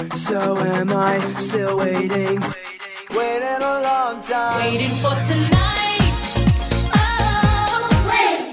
So am I still waiting? Waiting a long time. Waiting for tonight. Oh,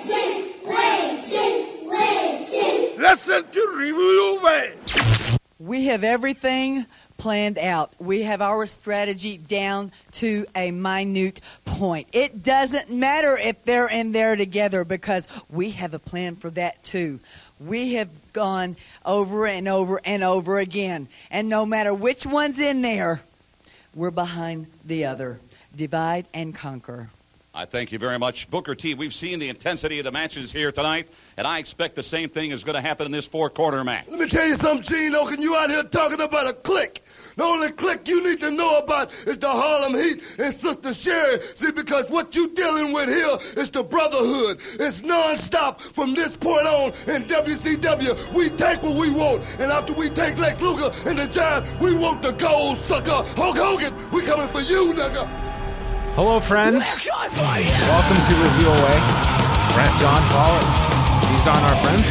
waiting. Listen to Review Way. We have everything planned out. We have our strategy down to a minute point. It doesn't matter if they're in there together because we have a plan for that too. We have gone over and over and over again. And no matter which one's in there, we're behind the other. Divide and conquer. I thank you very much, Booker T. We've seen the intensity of the matches here tonight, and I expect the same thing is going to happen in this four-quarter match. Let me tell you something, Gene Oken. You out here talking about a clique. The only clique you need to know about is the Harlem Heat and Sister Sherry. See, because what you dealing with here is the brotherhood. It's nonstop from this point on in WCW. We take what we want, and after we take Lex Luger and the Giant, we want the gold, sucker. Hulk Hogan, we coming for you, nigga. Hello, friends. Welcome to Review Away. John Paul. These aren't our friends.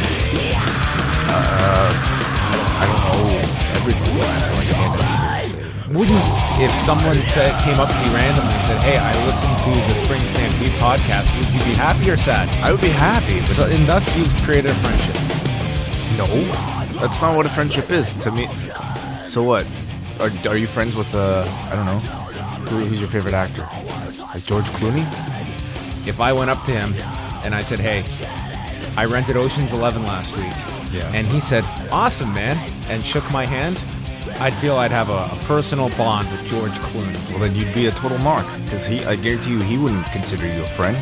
I don't know everything. Wouldn't, if someone came up to you randomly and said, "Hey, I listened to the Spring Stampede podcast," would you be happy or sad? I would be happy. So, and thus you've created a friendship. No, that's not what a friendship is to me. So what? Are you friends with I don't know. Who's your favorite actor? Like George Clooney? If I went up to him and I said, "Hey, I rented Ocean's 11 last week," and he said, "Awesome, man," and shook my hand, I'd feel I'd have a personal bond with George Clooney. Well, then you'd be a total mark, because I guarantee you he wouldn't consider you a friend.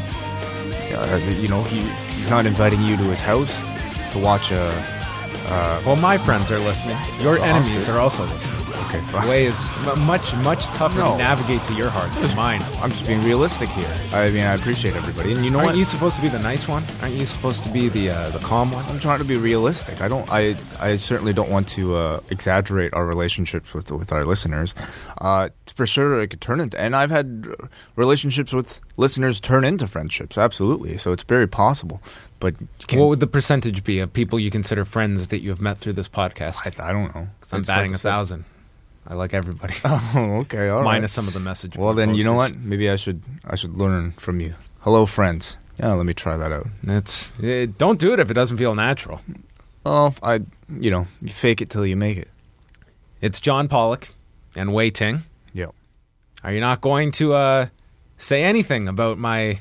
He's not inviting you to his house to watch well, my friends are listening. Your enemies are also listening. Okay, the way is much, much tougher to navigate to your heart than mine. I'm just being realistic here. I mean, I appreciate everybody. And you know what? Aren't you supposed to be the nice one? Aren't you supposed to be the calm one? I'm trying to be realistic. I certainly don't want to exaggerate our relationships with our listeners. For sure, it could turn into... And I've had relationships with listeners turn into friendships, absolutely. So it's very possible. But what would the percentage be of people you consider friends that you have met through this podcast? I don't know. Because I'm batting 1,000. I like everybody. Oh, okay, all right. Minus some of the message. Well, then you know what? Maybe I should learn from you. Hello, friends. Yeah, let me try that out. Don't do it if it doesn't feel natural. Oh, you fake it till you make it. It's John Pollock and Wei Ting. Yep. Are you not going to say anything about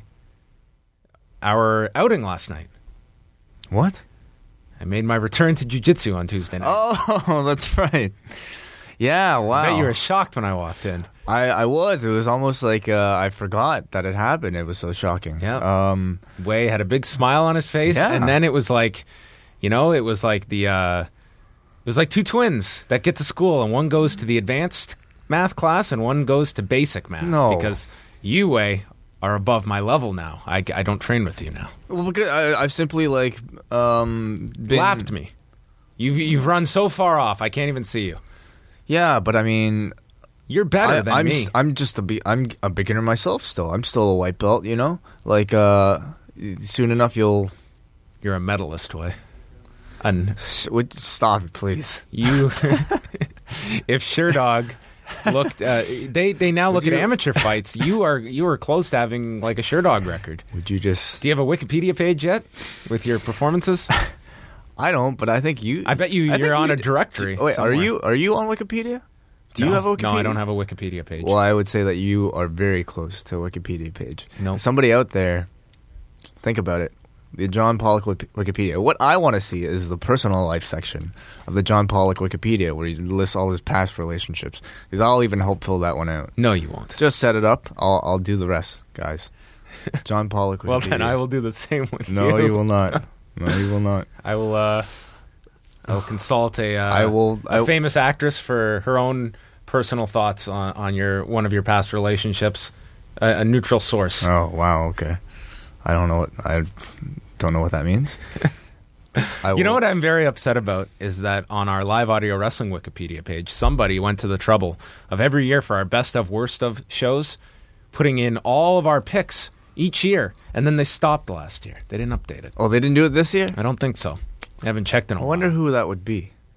our outing last night? What? I made my return to jiu-jitsu on Tuesday night. Oh, that's right. Yeah, wow. I bet you were shocked when I walked in. I was. It was almost like I forgot that it happened. It was so shocking. Yeah. Wei had a big smile on his face, and then it was like, it was like it was like two twins that get to school, and one goes to the advanced math class, and one goes to basic math. No. Because you, Wei, are above my level now. I don't train with you now. Well, because I've simply lapped me. You've run so far off, I can't even see you. Yeah, but I mean, you're better than me. I'm a beginner myself still. I'm still a white belt, Like soon enough you're a medalist, Wei. Stop it, please. You, if Sherdog looked, they now look at amateur fights. You are close to having like a Sherdog record. Would you just? Do you have a Wikipedia page yet with your performances? I don't, but I think you. I bet you're on a directory. Wait, somewhere. are you on Wikipedia? Do you have a Wikipedia? No, I don't have a Wikipedia page. Well, I would say that you are very close to a Wikipedia page. No, somebody out there, think about it. The John Pollock Wikipedia. What I want to see is the personal life section of the John Pollock Wikipedia, where he lists all his past relationships. Because I'll even help fill that one out. No, you won't. Just set it up. I'll do the rest, guys. John Pollock Wikipedia. Well, then I will do the same with you. No, you will not. No, you will not. I will consult a famous actress for her own personal thoughts on one of your past relationships. A neutral source. Oh, wow. Okay. I don't know what that means. You know what I'm very upset about is that on our Live Audio Wrestling Wikipedia page, somebody went to the trouble of every year for our best of worst of shows, putting in all of our picks each year, and then they stopped last year. They didn't update it. Oh, they didn't do it this year? I don't think so. I haven't checked in a while. I wonder who that would be.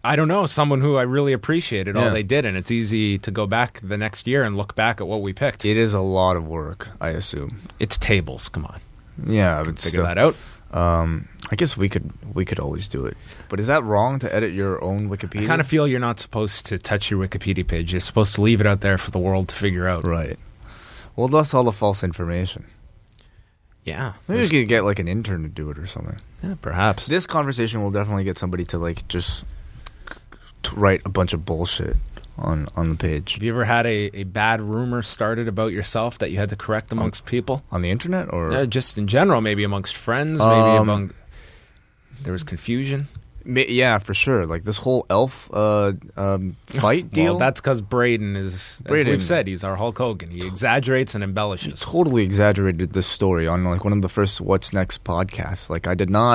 I don't know, someone who I really appreciated all Yeah. they did, and it's easy to go back the next year and look back at what we picked. It is a lot of work, I assume. It's tables. Come on, Yeah, I would figure that out. I guess we could always do it. But is that wrong to edit your own Wikipedia? I kind of feel you're not supposed to touch your Wikipedia page. You're supposed to leave it out there for the world to figure out. Right. Well, that's all the false information. Yeah. Maybe we could get like an intern to do it or something. Yeah, perhaps. This conversation will definitely get somebody to like just to write a bunch of bullshit on the page. Have you ever had a bad rumor started about yourself that you had to correct amongst people? On the internet or Just in general, maybe amongst friends, maybe among... There was confusion? Yeah, for sure. Like this whole elf fight deal. Well, that's because Braden is, as Braden. we've said, he's our Hulk Hogan. He exaggerates and embellishes. Totally exaggerated this story on like one of the first What's Next podcasts. Like I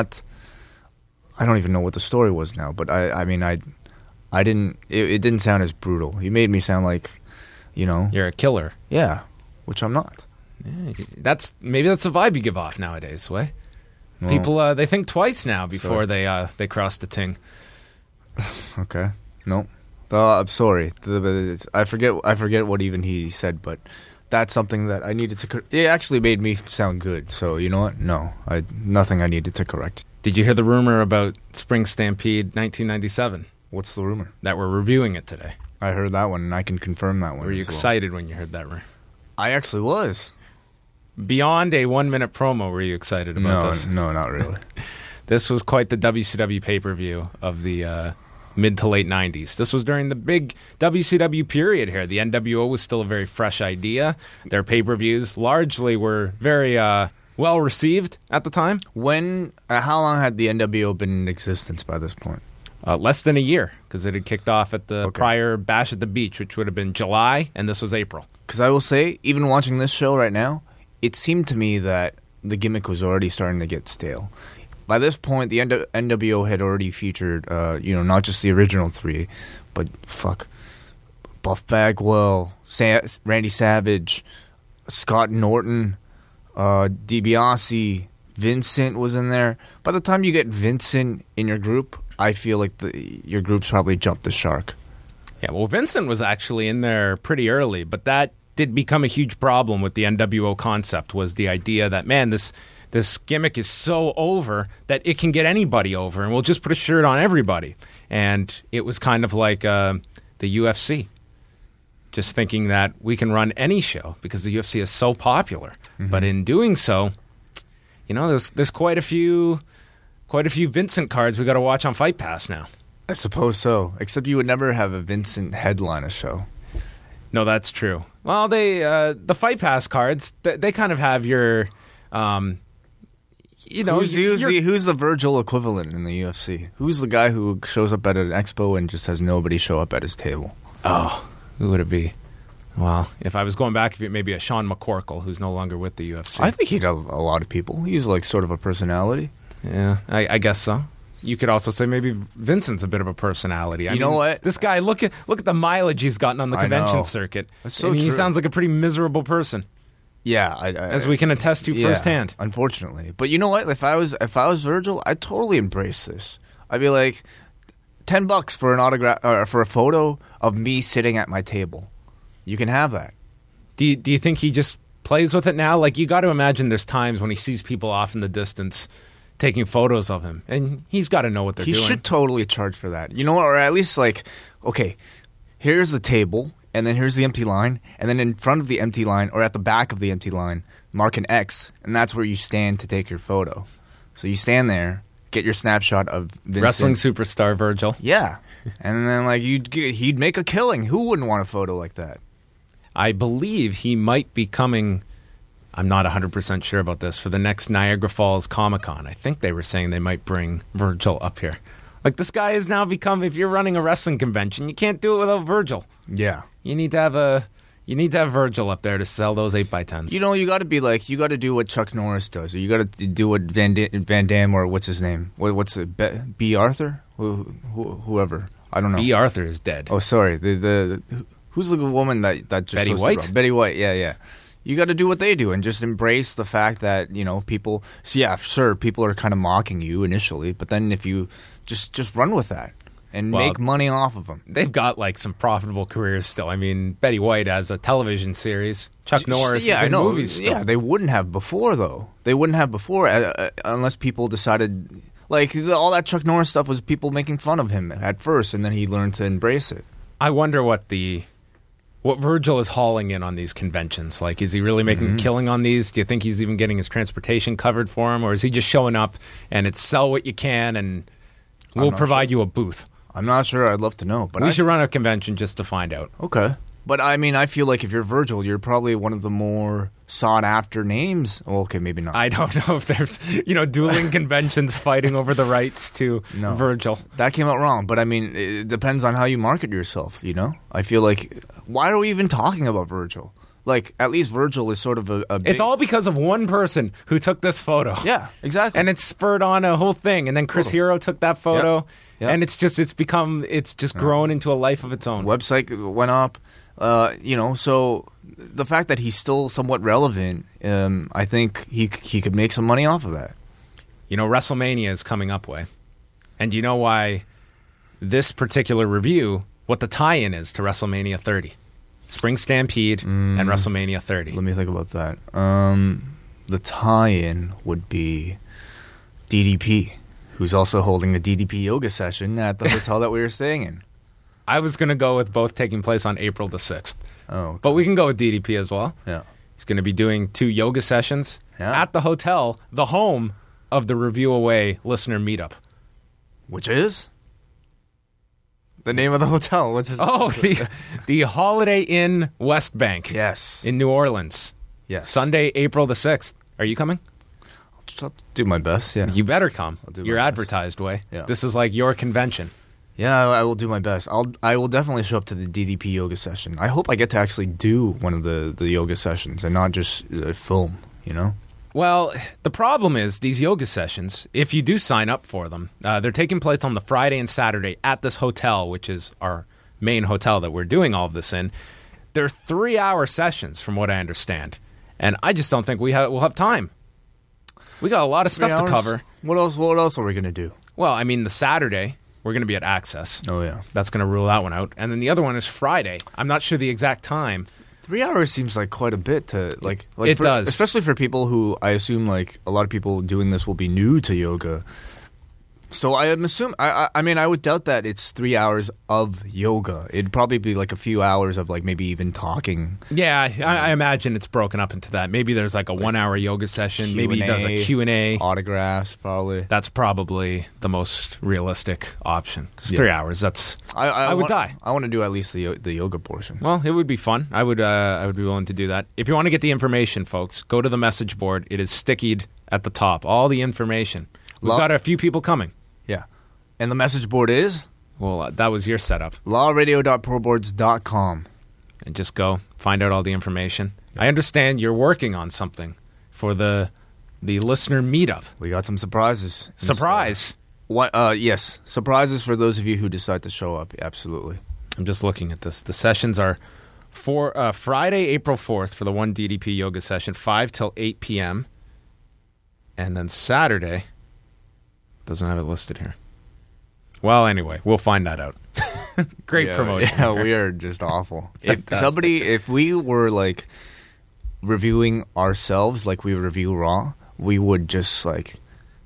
don't even know what the story was now, but I didn't. It didn't sound as brutal. He made me sound like, You're a killer. yeah, which I'm not. Yeah, maybe that's the vibe you give off nowadays, way. Well, People they think twice now before they cross the ting. Okay. No. I'm sorry. I forget what even he said, but that's something that I needed to. It actually made me sound good. So you know what? No, nothing I needed to correct. Did you hear the rumor about Spring Stampede 1997? What's the rumor? That we're reviewing it today. I heard that one, and I can confirm that one. Were you as well. excited when you heard that rumor? I actually was. Beyond a 1-minute promo, were you excited about this? No, not really. This was quite the WCW pay-per-view of the mid to late 90s. This was during the big WCW period here. The NWO was still a very fresh idea. Their pay-per-views largely were very well received at the time. How long had the NWO been in existence by this point? Less than a year, because it had kicked off at the Okay. prior Bash at the Beach, which would have been July, and this was April. Because I will say, even watching this show right now, it seemed to me that the gimmick was already starting to get stale. By this point, the NWO had already featured, not just the original three, but Buff Bagwell, Randy Savage, Scott Norton, DiBiase, Vincent was in there. By the time you get Vincent in your group, I feel like your group's probably jumped the shark. Yeah, well, Vincent was actually in there pretty early, but that did become a huge problem with the NWO concept, was the idea that, man, this gimmick is so over that it can get anybody over, and we'll just put a shirt on everybody. And it was kind of like the UFC, just thinking that we can run any show because the UFC is so popular. Mm-hmm. But in doing so, there's quite a few Vincent cards we got to watch on Fight Pass now. I suppose so, except you would never have a Vincent headline a show. No, that's true. Well, the Fight Pass cards, they kind of have your, who's the Virgil equivalent in the UFC? Who's the guy who shows up at an expo and just has nobody show up at his table? Oh, who would it be? Well, if I was going back, maybe a Sean McCorkle, who's no longer with the UFC. I think he'd have a lot of people. He's like sort of a personality. Yeah, I guess so. You could also say maybe Vincent's a bit of a personality. I know what? This guy, look at the mileage he's gotten on the I convention know. circuit. That's so and he true. sounds like a pretty miserable person, Yeah, as we can attest to firsthand. Unfortunately, but you know what? If I was Virgil, I'd totally embrace this. I'd be like, $10 for an autograph or for a photo of me sitting at my table. You can have that. Do you think he just plays with it now? Like, you got to imagine there's times when he sees people off in the distance taking photos of him, and he's got to know what they're doing. He should totally charge for that. You know what? Or at least like, okay, here's the table, and then here's the empty line, and then in front of the empty line or at the back of the empty line, mark an X, and that's where you stand to take your photo. So you stand there, get your snapshot of Vincent. Wrestling superstar Virgil. Yeah, and then like he'd make a killing. Who wouldn't want a photo like that? I believe he might be coming, I'm not 100% sure about this, for the next Niagara Falls Comic-Con. I think they were saying they might bring Virgil up here. Like, this guy has now become, if you're running a wrestling convention, you can't do it without Virgil. Yeah. You need to have Virgil up there to sell those 8x10s. You got to be like, you got to do what Chuck Norris does, or you got to do what Van Damme, or what's his name? What's it? B. Arthur? Whoever. I don't know. B. Arthur is dead. Oh, sorry. Who's the woman that just Betty hosted White? Raw? Betty White. Yeah. You got to do what they do and just embrace the fact that people. So yeah, sure, people are kind of mocking you initially, but then if you just run with that. and Well, make money off of them. They've got like some profitable careers still. I mean, Betty White has a television series. Chuck Norris is in movies still. Yeah, they wouldn't have before, though. They wouldn't have before unless people decided... Like, all that Chuck Norris stuff was people making fun of him at first, and then he learned to embrace it. I wonder what Virgil is hauling in on these conventions. Like, is he really making a killing on these? Do you think he's even getting his transportation covered for him? Or is he just showing up and it's sell what you can and we'll provide you a booth? I'm not sure. I'd love to know. But We should run a convention just to find out. Okay. But, I mean, I feel like if you're Virgil, you're probably one of the more sought-after names. Well, okay, maybe not. I don't know if there's, dueling conventions fighting over the rights to Virgil. That came out wrong. But, I mean, it depends on how you market yourself, I feel like, why are we even talking about Virgil? Like, at least Virgil is sort of a big... It's all because of one person who took this photo. Yeah, exactly. And it spurred on a whole thing. And then Chris Hero took that photo. Yep. And it's just grown into a life of its own. Website went up. So the fact that he's still somewhat relevant, I think he could make some money off of that. WrestleMania is coming up, Way. And do you know why this particular review, what the tie-in is to WrestleMania 30? Spring Stampede and WrestleMania 30. Let me think about that. The tie-in would be DDP, who's also holding a DDP yoga session at the hotel that we were staying in. I was going to go with both taking place on April the 6th. Oh, okay. But we can go with DDP as well. Yeah. He's going to be doing 2 yoga sessions Yeah. at the hotel, the home of the Review Away listener meetup. Which is? The name of the hotel. Which is? Oh, the Holiday Inn West Bank. Yes. In New Orleans. Yes. Sunday, April the 6th. Are you coming? I'll do my best, yeah. You better come. do my You're best. advertised, Way. Yeah. This is like your convention. Yeah, I will do my best. I will definitely show up to the DDP yoga session. I hope I get to actually do one of the yoga sessions and not just film, Well, the problem is these yoga sessions, if you do sign up for them, they're taking place on the Friday and Saturday at this hotel, which is our main hotel that we're doing all of this in. They're 3-hour sessions, from what I understand. And I just don't think we'll have time. We got a lot of stuff 3 to hours? Cover. What else are we going to do? Well, I mean, the Saturday, we're going to be at Access. Oh, yeah. That's going to rule that one out. And then the other one is Friday. I'm not sure the exact time. 3 hours seems like quite a bit to like It does. Especially for people who I assume like a lot of people doing this will be new to yoga. So I am assuming. I mean, I would doubt that it's 3 hours of yoga. It'd probably be like a few hours of like maybe even talking. Yeah, I imagine it's broken up into that. Maybe there's like a 1-hour yoga session. Maybe he does a Q&A. Autographs, probably. That's probably the most realistic option. 'Cause Yeah. 3 hours, that's... I would die. I want to do at least the yoga portion. Well, it would be fun. I would be willing to do that. If you want to get the information, folks, go to the message board. It is stickied at the top. All the information. We've got a few people coming. Yeah. And the message board is? Well, that was your setup. lawradio.proboards.com. And just go find out all the information. I understand you're working on something for the listener meetup. We got some surprises. Surprise! What? Yes. Surprises for those of you who decide to show up. Absolutely. I'm just looking at this. The sessions are for Friday, April 4th for the one DDP yoga session, 5 till 8 p.m. And then Saturday... Doesn't have it listed here. Well, anyway, we'll find that out. Great promotion. Yeah, we are just awful. Fantastic. If we were like reviewing ourselves like we review Raw, we would just like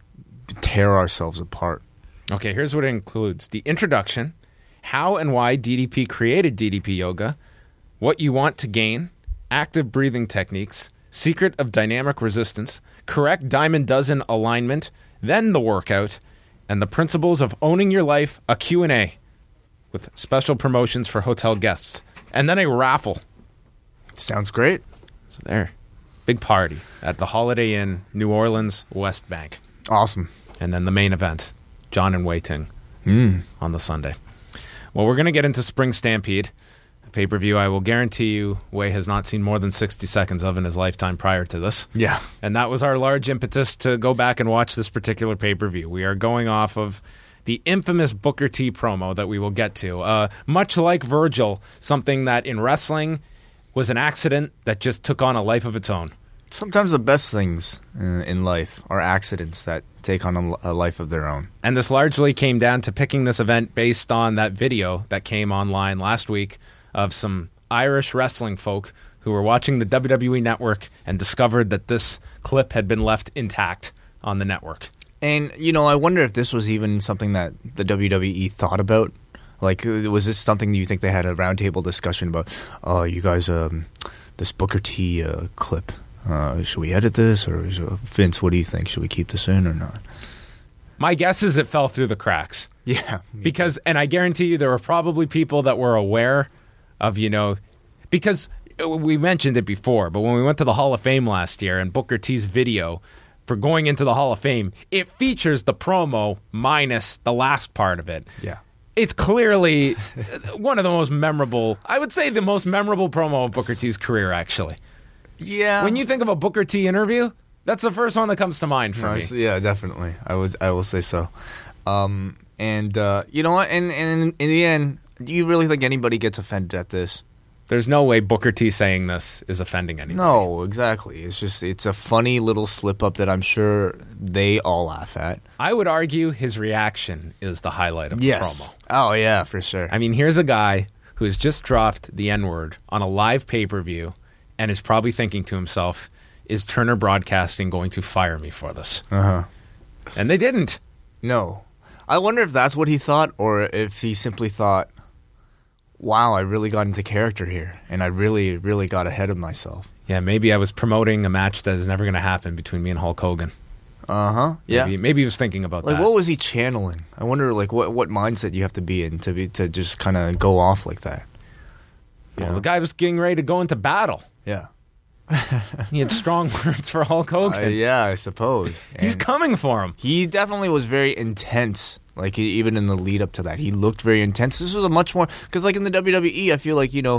tear ourselves apart. Okay, here's what it includes. The introduction, how and why DDP created DDP Yoga, what you want to gain, active breathing techniques, secret of dynamic resistance, correct diamond dozen alignment, then the workout, and the principles of owning your life, a Q&A with special promotions for hotel guests, and then a raffle. Sounds great. So there, big party at the Holiday Inn, New Orleans, West Bank. Awesome. And then the main event, John and Wei Ting on the Sunday. Well, we're going to get into Spring Stampede, a pay-per-view I will guarantee you Wei has not seen more than 60 seconds of in his lifetime prior to this. Yeah. And that was our large impetus to go back and watch this particular pay-per-view. We are going off of the infamous Booker T promo that we will get to. Much like Virgil, something that in wrestling was an accident that just took on a life of its own. Sometimes the best things in life are accidents that take on a life of their own. And this largely came down to picking this event based on that video that came online last week of some Irish wrestling folk who were watching the WWE network and discovered that this clip had been left intact on the network. And, I wonder if this was even something that the WWE thought about. Like, was this something that you think they had a roundtable discussion about? Oh, you guys, this Booker T clip, should we edit this? Or Vince, what do you think? Should we keep this in or not? My guess is it fell through the cracks. Yeah. Because, and I guarantee you there were probably people that were aware of, because we mentioned it before, but when we went to the Hall of Fame last year and Booker T's video for going into the Hall of Fame, it features the promo minus the last part of it. Yeah. It's clearly one of the most memorable, I would say the most memorable promo of Booker T's career, actually. Yeah. When you think of a Booker T interview, that's the first one that comes to mind for me. Yeah, definitely. I will say so. And you know what? And in the end, do you really think anybody gets offended at this? There's no way Booker T saying this is offending anybody. No, exactly. It's a funny little slip up that I'm sure they all laugh at. I would argue his reaction is the highlight of the promo. Oh, yeah, for sure. I mean, here's a guy who has just dropped the N-word on a live pay-per-view and is probably thinking to himself, is Turner Broadcasting going to fire me for this? Uh-huh. And they didn't. No. I wonder if that's what he thought or if he simply thought, wow, I really got into character here, and I really, really got ahead of myself. Yeah, maybe I was promoting a match that is never going to happen between me and Hulk Hogan. Uh-huh. Yeah. Maybe he was thinking about that. What was he channeling? I wonder, what mindset you have to be in to just kind of go off like that. Well, the guy was getting ready to go into battle. Yeah. He had strong words for Hulk Hogan. Yeah, I suppose. He's coming for him. He definitely was very intense. Like, even in the lead up to that, he looked very intense. This was a much more, because like in the WWE, I feel like, the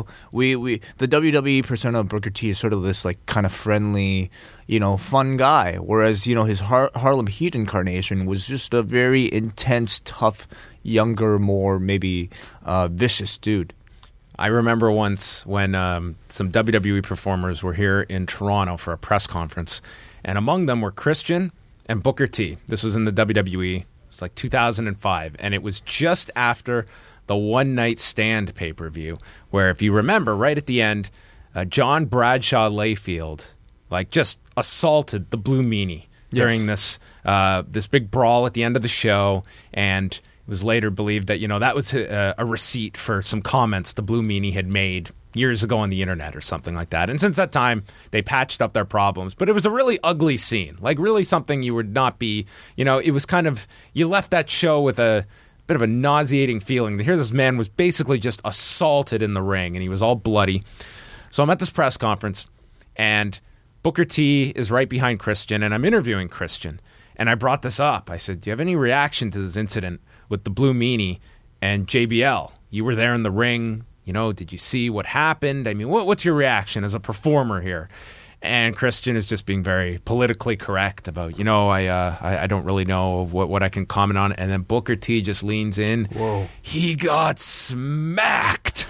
WWE persona of Booker T is sort of this like kind of friendly, fun guy. Whereas, his Harlem Heat incarnation was just a very intense, tough, younger, more maybe vicious dude. I remember once when some WWE performers were here in Toronto for a press conference, and among them were Christian and Booker T. This was in the WWE. It was like 2005, and it was just after the One Night Stand pay-per-view, where if you remember, right at the end, John Bradshaw Layfield just assaulted the Blue Meanie during this big brawl at the end of the show, and it was later believed that that was a receipt for some comments the Blue Meanie had made years ago on the internet or something like that. And since that time, they patched up their problems. But it was a really ugly scene, like really something you would not be, it was kind of, you left that show with a bit of a nauseating feeling. Here this man was basically just assaulted in the ring, and he was all bloody. So I'm at this press conference, and Booker T is right behind Christian, and I'm interviewing Christian. And I brought this up. I said, do you have any reaction to this incident with the Blue Meanie and JBL? You were there in the ring. Did you see what happened? I mean, what's your reaction as a performer here? And Christian is just being very politically correct about, I don't really know what I can comment on. And then Booker T just leans in. Whoa. He got smacked.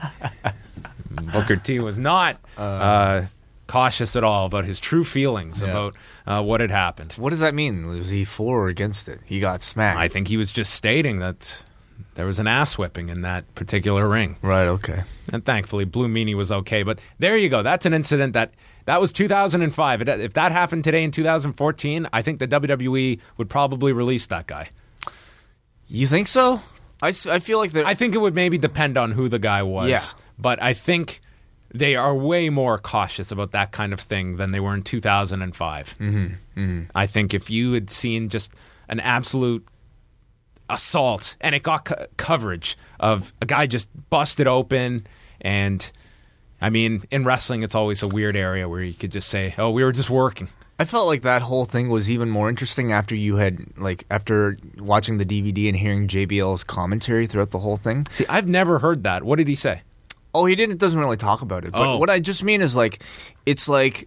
Booker T was not cautious at all about his true feelings about what had happened. What does that mean? Was he for or against it? He got smacked. I think he was just stating that there was an ass whipping in that particular ring. Right, okay. And thankfully, Blue Meanie was okay. But there you go. That's an incident that was 2005. If that happened today in 2014, I think the WWE would probably release that guy. You think so? I feel like I think it would maybe depend on who the guy was. Yeah. But I think they are way more cautious about that kind of thing than they were in 2005. Mm-hmm. Mm-hmm. I think if you had seen just an absolute assault and it got coverage of a guy just busted open, and I mean, in wrestling it's always a weird area where you could just say, oh, we were just working. I felt like that whole thing was even more interesting after after watching the DVD and hearing JBL's commentary throughout the whole thing. See, I've never heard that. What did he say? Oh, he doesn't really talk about it. But what I just mean is it's like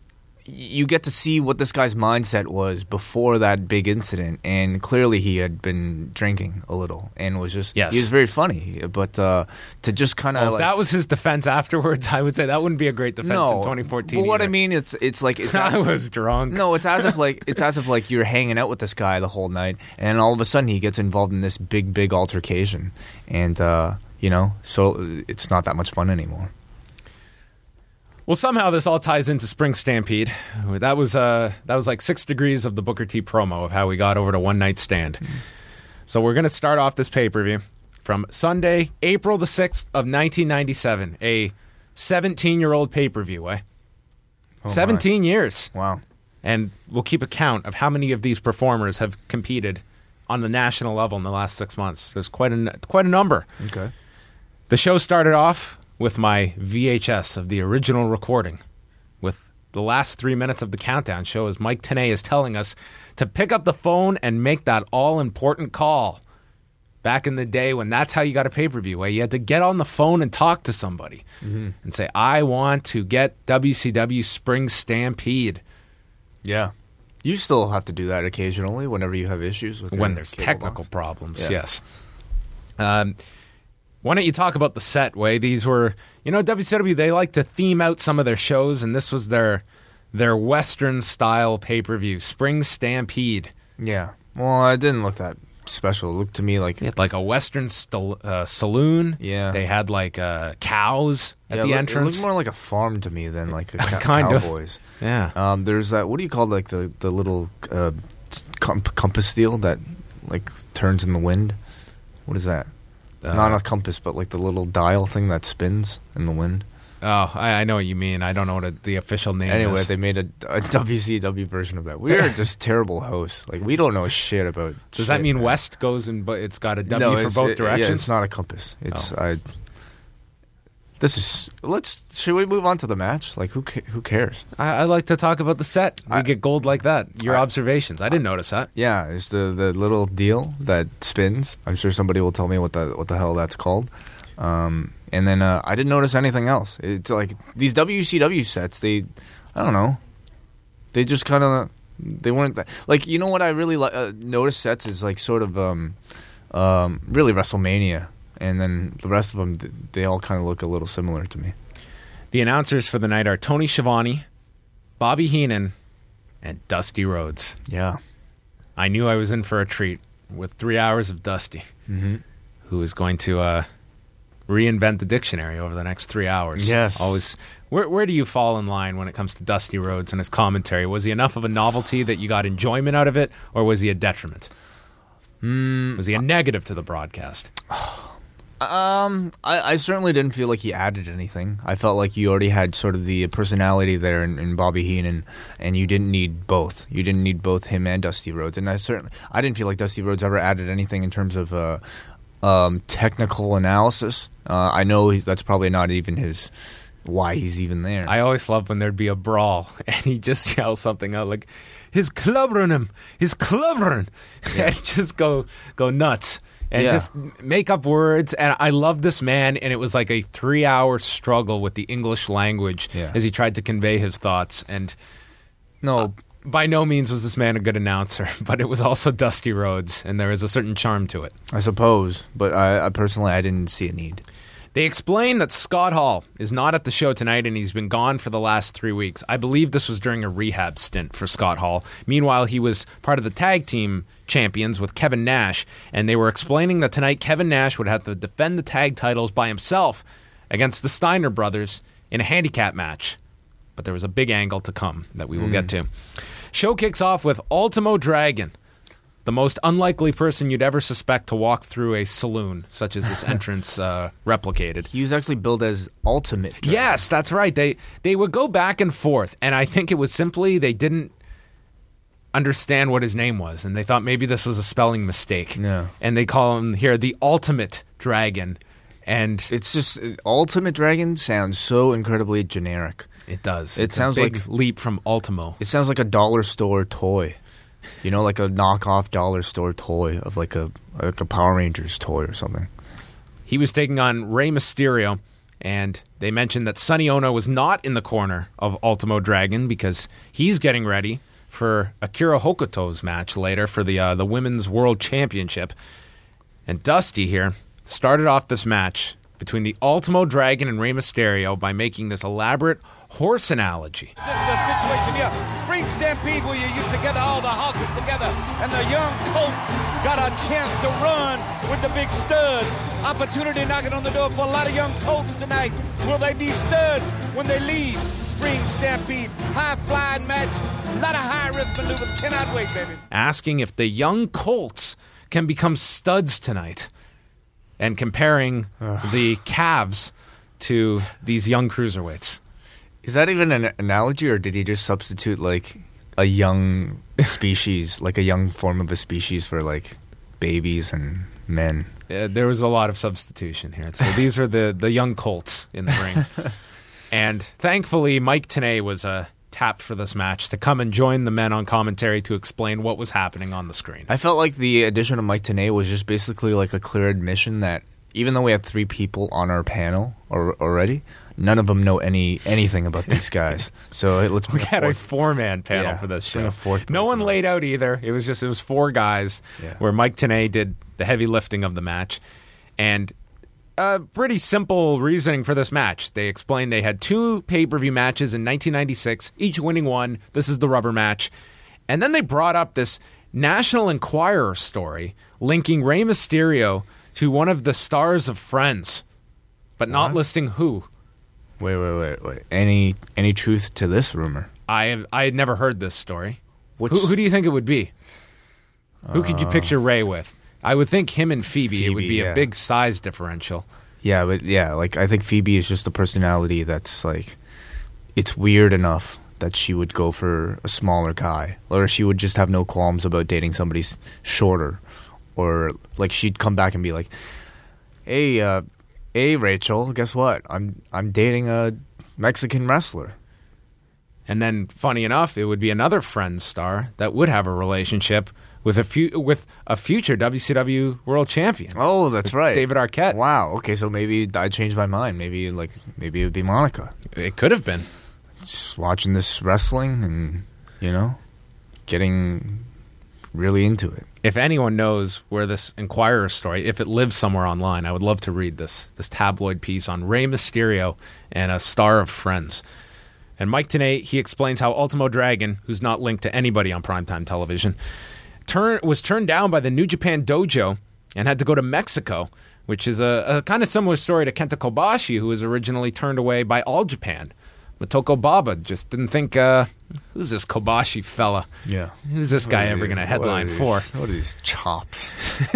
you get to see what this guy's mindset was before that big incident, and clearly he had been drinking a little and was just he was very funny, but to just kind of if that was his defense afterwards, I would say that wouldn't be a great defense in 2014. But what either. I mean, it's like I was drunk. No, it's as if like you're hanging out with this guy the whole night, and all of a sudden he gets involved in this big altercation, and so it's not that much fun anymore. Well, somehow this all ties into Spring Stampede. That was like 6 degrees of the Booker T promo of how we got over to One Night Stand. So we're going to start off this pay-per-view from Sunday, April the 6th of 1997, a 17-year-old pay-per-view, 17 years. Wow. And we'll keep a count of how many of these performers have competed on the national level in the last 6 months. There's quite a number. Okay. The show started off with my VHS of the original recording, with the last 3 minutes of the countdown show as Mike Tenay is telling us to pick up the phone and make that all-important call. Back in the day when that's how you got a pay-per-view, where you had to get on the phone and talk to somebody and say, I want to get WCW Spring Stampede. Yeah. You still have to do that occasionally whenever you have issues with when there's technical problems, yes. Why don't you talk about the set, Way? These were, WCW, they like to theme out some of their shows, and this was their Western-style pay-per-view, Spring Stampede. Yeah. Well, it didn't look that special. It looked to me like... They had like a Western saloon. Yeah. They had like cows at the entrance. It looked more like a farm to me than like a kind cowboys. Of. Yeah. There's that, what do you call like the little compass steel that like turns in the wind? What is that? Not a compass, but like the little dial thing that spins in the wind. Oh, I know what you mean. I don't know what the official name is. Anyway, they made a WCW version of that. We are just terrible hosts. Like, we don't know shit about Does that mean west goes in, but it's got a W for both directions? Yeah, it's not a compass. It's should we move on to the match? Like, who cares? I like to talk about the set. We get gold like that. Your observations. I didn't notice that. Yeah, it's the little deal that spins. I'm sure somebody will tell me what the hell that's called. And then I didn't notice anything else. It's like these WCW sets. I don't know. They just kind of they weren't that, like, you know what I really noticed sets is like sort of really WrestleMania. And then the rest of them, they all kind of look a little similar to me. The announcers for the night are Tony Schiavone, Bobby Heenan, and Dusty Rhodes. Yeah. I knew I was in for a treat with 3 hours of Dusty, who is going to reinvent the dictionary over the next 3 hours. Yes. Always. Where do you fall in line when it comes to Dusty Rhodes and his commentary? Was he enough of a novelty that you got enjoyment out of it, or was he a detriment? Was he a negative to the broadcast? I certainly didn't feel like he added anything. I felt like you already had sort of the personality there in Bobby Heenan, and you didn't need both. You didn't need both him and Dusty Rhodes. And I didn't feel like Dusty Rhodes ever added anything in terms of technical analysis. I know that's probably not even why he's even there. I always loved when there'd be a brawl, and he'd just yell something out like, "He's clobbering him! He's clobbering!" Yeah. And just go nuts. And just make up words. And I love this man, and it was like a 3-hour struggle with the English language as he tried to convey his thoughts. And by no means was this man a good announcer, but it was also Dusty Rhodes, and there was a certain charm to it. I suppose, but I personally, I didn't see a need. They explain that Scott Hall is not at the show tonight, and he's been gone for the last 3 weeks. I believe this was during a rehab stint for Scott Hall. Meanwhile, he was part of the tag team champions with Kevin Nash, and they were explaining that tonight Kevin Nash would have to defend the tag titles by himself against the Steiner brothers in a handicap match. But there was a big angle to come that we will get to. Show kicks off with Ultimo Dragon, the most unlikely person you'd ever suspect to walk through a saloon, such as this entrance replicated. He was actually billed as Ultimate Dragon. Yes, that's right. They would go back and forth, and I think it was simply they didn't understand what his name was, and they thought maybe this was a spelling mistake. No. And they call him here the Ultimate Dragon. And it's just, Ultimate Dragon sounds so incredibly generic. It does. It sounds a big like leap from Ultimo. It sounds like a dollar store toy. You know, like a knockoff dollar store toy of like a Power Rangers toy or something. He was taking on Rey Mysterio, And they mentioned that Sonny Ono was not in the corner of Ultimo Dragon because he's getting ready for Akira Hokuto's match later for the Women's World Championship. And Dusty here started off this match between the Ultimo Dragon and Rey Mysterio by making this elaborate horse analogy. This is a situation here. Spring Stampede where you used to gather all the horses together and the young colts got a chance to run with the big studs. Opportunity knocking on the door for a lot of young colts tonight. Will they be studs when they leave Spring Stampede? High-flying match, a lot of high-risk maneuvers. Cannot wait, baby. Asking if the young colts can become studs tonight and comparing the calves to these young cruiserweights. Is that even an analogy, or did he just substitute like a young species, like a young form of a species for like babies and men? There was a lot of substitution here. So these are the young colts in the ring. And thankfully, Mike Tenay was tapped for this match to come and join the men on commentary to explain what was happening on the screen. I felt like the addition of Mike Tenay was just basically like a clear admission that even though we have 3 people on our panel already, none of them know anything about these guys. So let's we had a 4-man panel for this show. No one laid out either. It was 4 guys where Mike Tenay did the heavy lifting of the match. And pretty simple reasoning for this match. They explained they had 2 pay-per-view matches in 1996, each winning one. This is the rubber match. And then they brought up this National Enquirer story linking Rey Mysterio to one of the stars of Friends, but not listing who. Wait. Any truth to this rumor? I had never heard this story. Who do you think it would be? Who could you picture Ray with? I would think him and Phoebe. It would be a big size differential. Yeah, but like I think Phoebe is just a personality that's like, it's weird enough that she would go for a smaller guy, or she would just have no qualms about dating somebody shorter, or like she'd come back and be like, Hey, Rachel, guess what? I'm dating a Mexican wrestler. And then, funny enough, it would be another Friends star that would have a relationship with a future WCW World Champion. Oh, that's right, David Arquette. Wow. Okay, so maybe I changed my mind. Maybe it would be Monica. It could have been. Just watching this wrestling and getting really into it. If anyone knows where this Enquirer story, if it lives somewhere online, I would love to read this tabloid piece on Rey Mysterio and a star of Friends. And Mike Tenay, he explains how Ultimo Dragon, who's not linked to anybody on primetime television, was turned down by the New Japan Dojo and had to go to Mexico, which is a kind of similar story to Kenta Kobashi, who was originally turned away by All Japan. Motoko Baba just didn't think, who's this Kobashi fella? Yeah. Who's this guy ever going to headline for? What are these chops?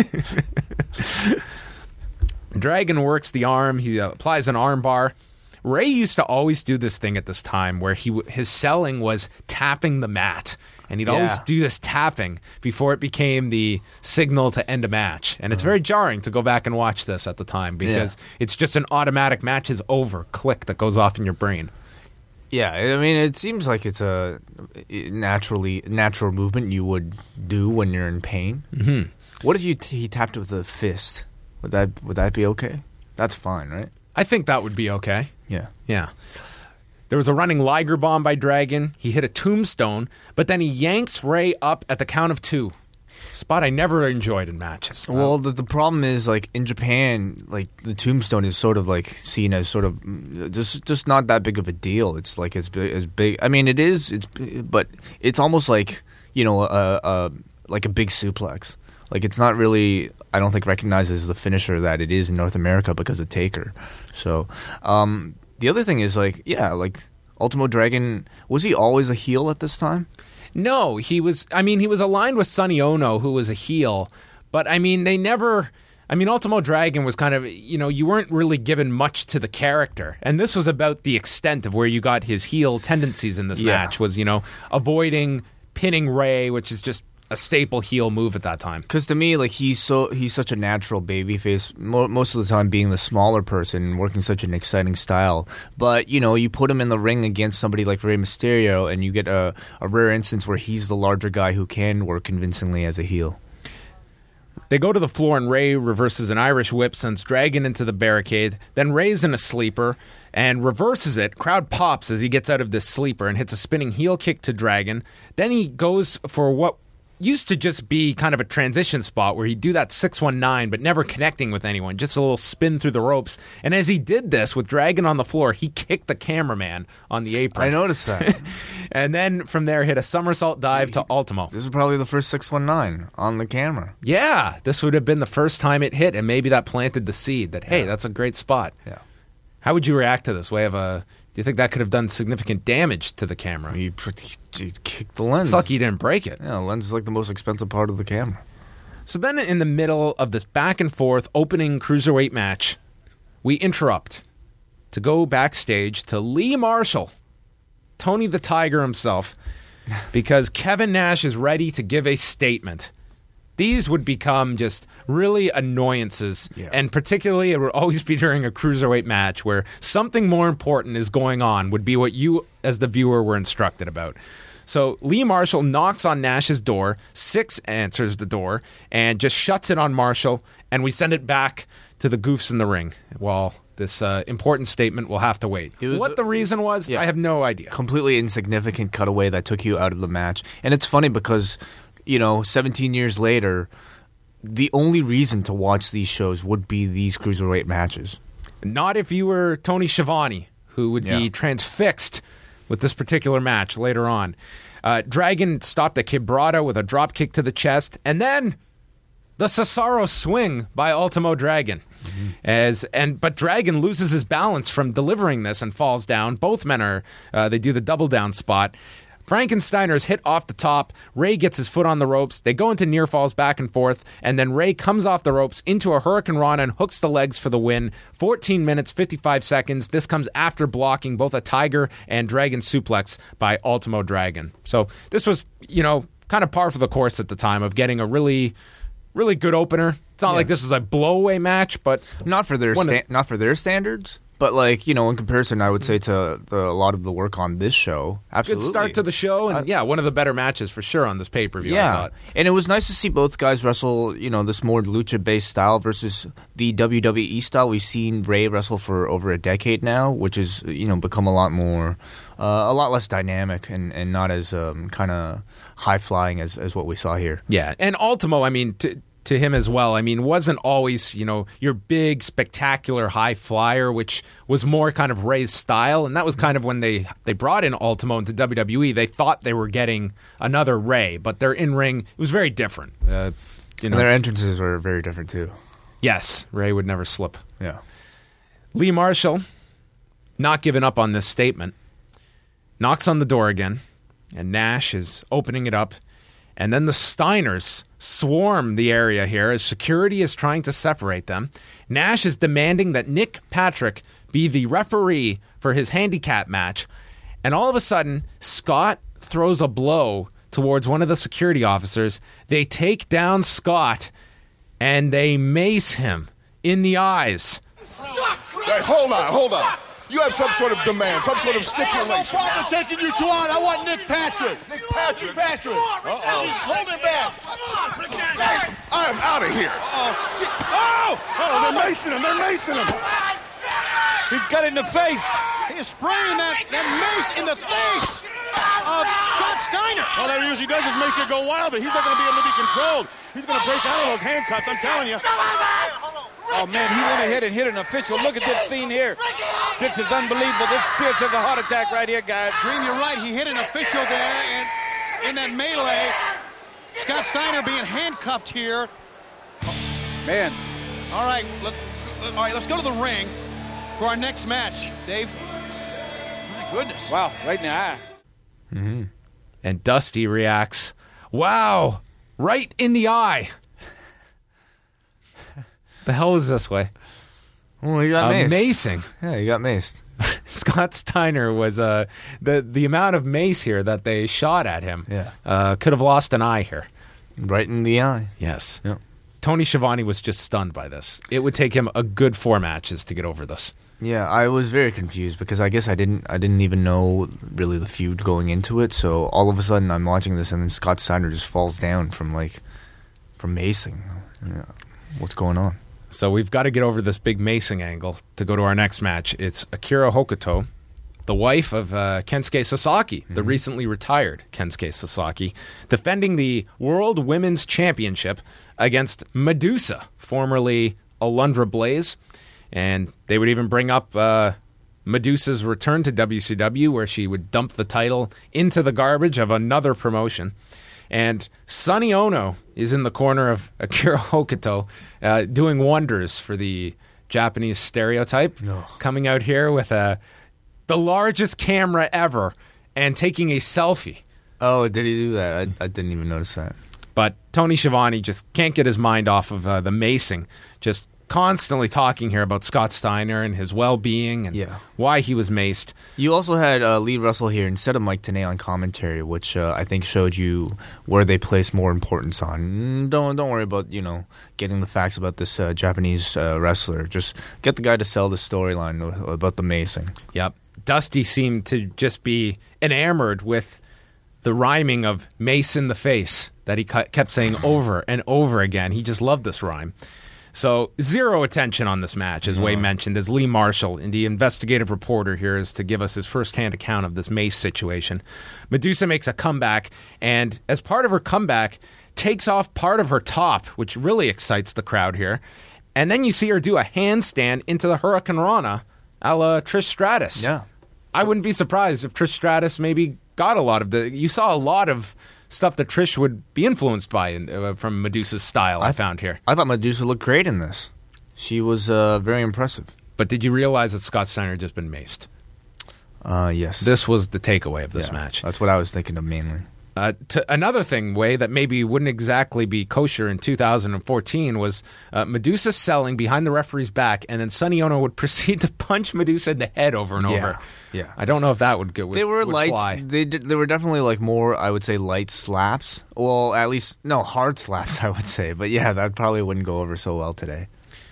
Dragon works the arm. He applies an arm bar. Ray used to always do this thing at this time where his selling was tapping the mat. And he'd always do this tapping before it became the signal to end a match. And it's very jarring to go back and watch this at the time because it's just an automatic match is over click that goes off in your brain. Yeah, I mean, it seems like it's a natural movement you would do when you're in pain. Mm-hmm. What if he tapped with a fist? Would that be okay? That's fine, right? I think that would be okay. Yeah. Yeah. There was a running Liger bomb by Dragon. He hit a tombstone, but then he yanks Ray up at the count of 2. Spot I never enjoyed in matches. Well, the problem is, like, in Japan, like, the tombstone is sort of, like, seen as sort of just not that big of a deal. It's, like, as big. I mean, it is, but it's almost like, like a big suplex. Like, it's not really, I don't think, recognized as the finisher that it is in North America because of Taker. So, the other thing is, like, Ultimo Dragon, was he always a heel at this time? No, he was aligned with Sonny Ono, who was a heel, but Ultimo Dragon was kind of, you weren't really given much to the character, and this was about the extent of where you got his heel tendencies in this match, was, avoiding pinning Ray, which is just a staple heel move at that time. Because to me, like, he's such a natural babyface, most of the time being the smaller person and working such an exciting style. But, you put him in the ring against somebody like Rey Mysterio and you get a rare instance where he's the larger guy who can work convincingly as a heel. They go to the floor and Ray reverses an Irish whip, sends Dragon into the barricade. Then Ray's in a sleeper and reverses it. Crowd pops as he gets out of this sleeper and hits a spinning heel kick to Dragon. Then he goes for what used to just be kind of a transition spot where he'd do that 619 but never connecting with anyone, just a little spin through the ropes. And as he did this with Dragon on the floor, he kicked the cameraman on the apron. I noticed that. And then from there hit a somersault dive to Ultimo. This is probably the first 619 on the camera. Yeah, this would have been the first time it hit, and maybe that planted the seed that, hey, that's a great spot. Yeah. How would you react to this? Do you think that could have done significant damage to the camera? He kicked the lens. It's lucky you didn't break it. Yeah, the lens is like the most expensive part of the camera. So then in the middle of this back and forth opening cruiserweight match, we interrupt to go backstage to Lee Marshall, Tony the Tiger himself, because Kevin Nash is ready to give a statement. These would become just really annoyances, and particularly it would always be during a cruiserweight match where something more important is going on would be what you as the viewer were instructed about. So Lee Marshall knocks on Nash's door, Syxx answers the door, and just shuts it on Marshall, and we send it back to the goofs in the ring. Well, this important statement will have to wait. What the reason was, I have no idea. Completely insignificant cutaway that took you out of the match. And it's funny because, 17 years later, the only reason to watch these shows would be these cruiserweight matches. Not if you were Tony Schiavone, who would be transfixed with this particular match later on. Dragon stopped a Quebrada with a drop kick to the chest, and then the Cesaro swing by Ultimo Dragon. But Dragon loses his balance from delivering this and falls down. Both men they do the double down spot. Frankensteiner's hit off the top. Ray gets his foot on the ropes. They go into near falls back and forth, and then Ray comes off the ropes into a Hurricane Rana and hooks the legs for the win. 14 minutes, 55 seconds. This comes after blocking both a Tiger and Dragon suplex by Ultimo Dragon. So this was, kind of par for the course at the time of getting a really, really good opener. It's not like this is a blowaway match, but not for their standards. But, in comparison, I would say to a lot of the work on this show, absolutely. Good start to the show, and one of the better matches for sure on this pay-per-view, I thought. And it was nice to see both guys wrestle, this more lucha-based style versus the WWE style. We've seen Ray wrestle for over a decade now, which has, become a lot less dynamic and not as kind of high-flying as what we saw here. Yeah, and Ultimo, to him as well, wasn't always, your big, spectacular high flyer, which was more kind of Ray's style. And that was kind of when they brought in Ultimo into WWE. They thought they were getting another Ray, but their in-ring, it was very different. And their entrances were very different, too. Yes, Ray would never slip. Yeah. Lee Marshall, not giving up on this statement, knocks on the door again, and Nash is opening it up. And then the Steiners swarm the area here as security is trying to separate them. Nash is demanding that Nick Patrick be the referee for his handicap match. And all of a sudden, Scott throws a blow towards one of the security officers. They take down Scott, and they mace him in the eyes. Hey, hold on. You have some sort of demand, some sort of stipulation. No problem taking you two on. I want Nick Patrick. Nick Patrick. Uh-oh. Hold him back. Hey, I am out of here. They're macing him. He's got it in the face. He is spraying that mace in the face of Scott Steiner. All that usually does is make you go wilder. He's not going to be able to be controlled. He's going to break out of those handcuffs, I'm telling you. Oh, man, he went ahead and hit an official. Look at this scene here. This is unbelievable. This is a heart attack right here, guys. Dream, you're right. He hit an official there, and in that melee, Scott Steiner being handcuffed here. Man. All right, let's go to the ring for our next match, Dave. My goodness. Wow, right in the eye. Mm-hmm. And Dusty reacts, wow, right in the eye. The hell is this way? Well, you got maced. Amazing. Yeah, you got maced. Scott Steiner was the amount of mace here that they shot at him. Yeah, could have lost an eye here. Right in the eye. Yes. Yeah. Tony Schiavone was just stunned by this. It would take him a good 4 matches to get over this. Yeah, I was very confused because I guess I didn't even know really the feud going into it. So all of a sudden I'm watching this and then Scott Steiner just falls down from macing. Yeah. What's going on? So we've got to get over this big macing angle to go to our next match. It's Akira Hokuto, the wife of Kensuke Sasaki, the recently retired Kensuke Sasaki, defending the World Women's Championship against Medusa, formerly Alundra Blaze. And they would even bring up Medusa's return to WCW, where she would dump the title into the garbage of another promotion. And Sonny Ono is in the corner of Akira Hokuto, doing wonders for the Japanese stereotype, coming out here with the largest camera ever and taking a selfie. Oh, did he do that? I didn't even notice that. But Tony Schiavone just can't get his mind off of the macing, just constantly talking here about Scott Steiner and his well-being and why he was maced. You also had Lee Russell here instead of Mike Tenay on commentary, which I think showed you where they place more importance on. Don't worry about getting the facts about this Japanese wrestler. Just get the guy to sell the storyline about the macing. Yep. Dusty seemed to just be enamored with the rhyming of mace in the face that he kept saying over and over again. He just loved this rhyme. So zero attention on this match, as Way mentioned, as Lee Marshall, the investigative reporter here, is to give us his firsthand account of this mace situation. Medusa makes a comeback, and as part of her comeback, takes off part of her top, which really excites the crowd here. And then you see her do a handstand into the Hurricane Rana a la Trish Stratus. Yeah. I wouldn't be surprised if Trish Stratus maybe got a lot of you saw a lot of stuff that Trish would be influenced by from Medusa's style, I found here. I thought Medusa looked great in this. She was very impressive. But did you realize that Scott Steiner had just been maced? Yes. This was the takeaway of this match. That's what I was thinking of mainly. Another thing, Way, that maybe wouldn't exactly be kosher in 2014 was Medusa selling behind the referee's back, and then Sonny Ono would proceed to punch Medusa in the head over and over. Yeah. I don't know if that would go. They were light. Fly. They were definitely more, I would say, light slaps. Well, at least hard slaps, I would say. But yeah, that probably wouldn't go over so well today.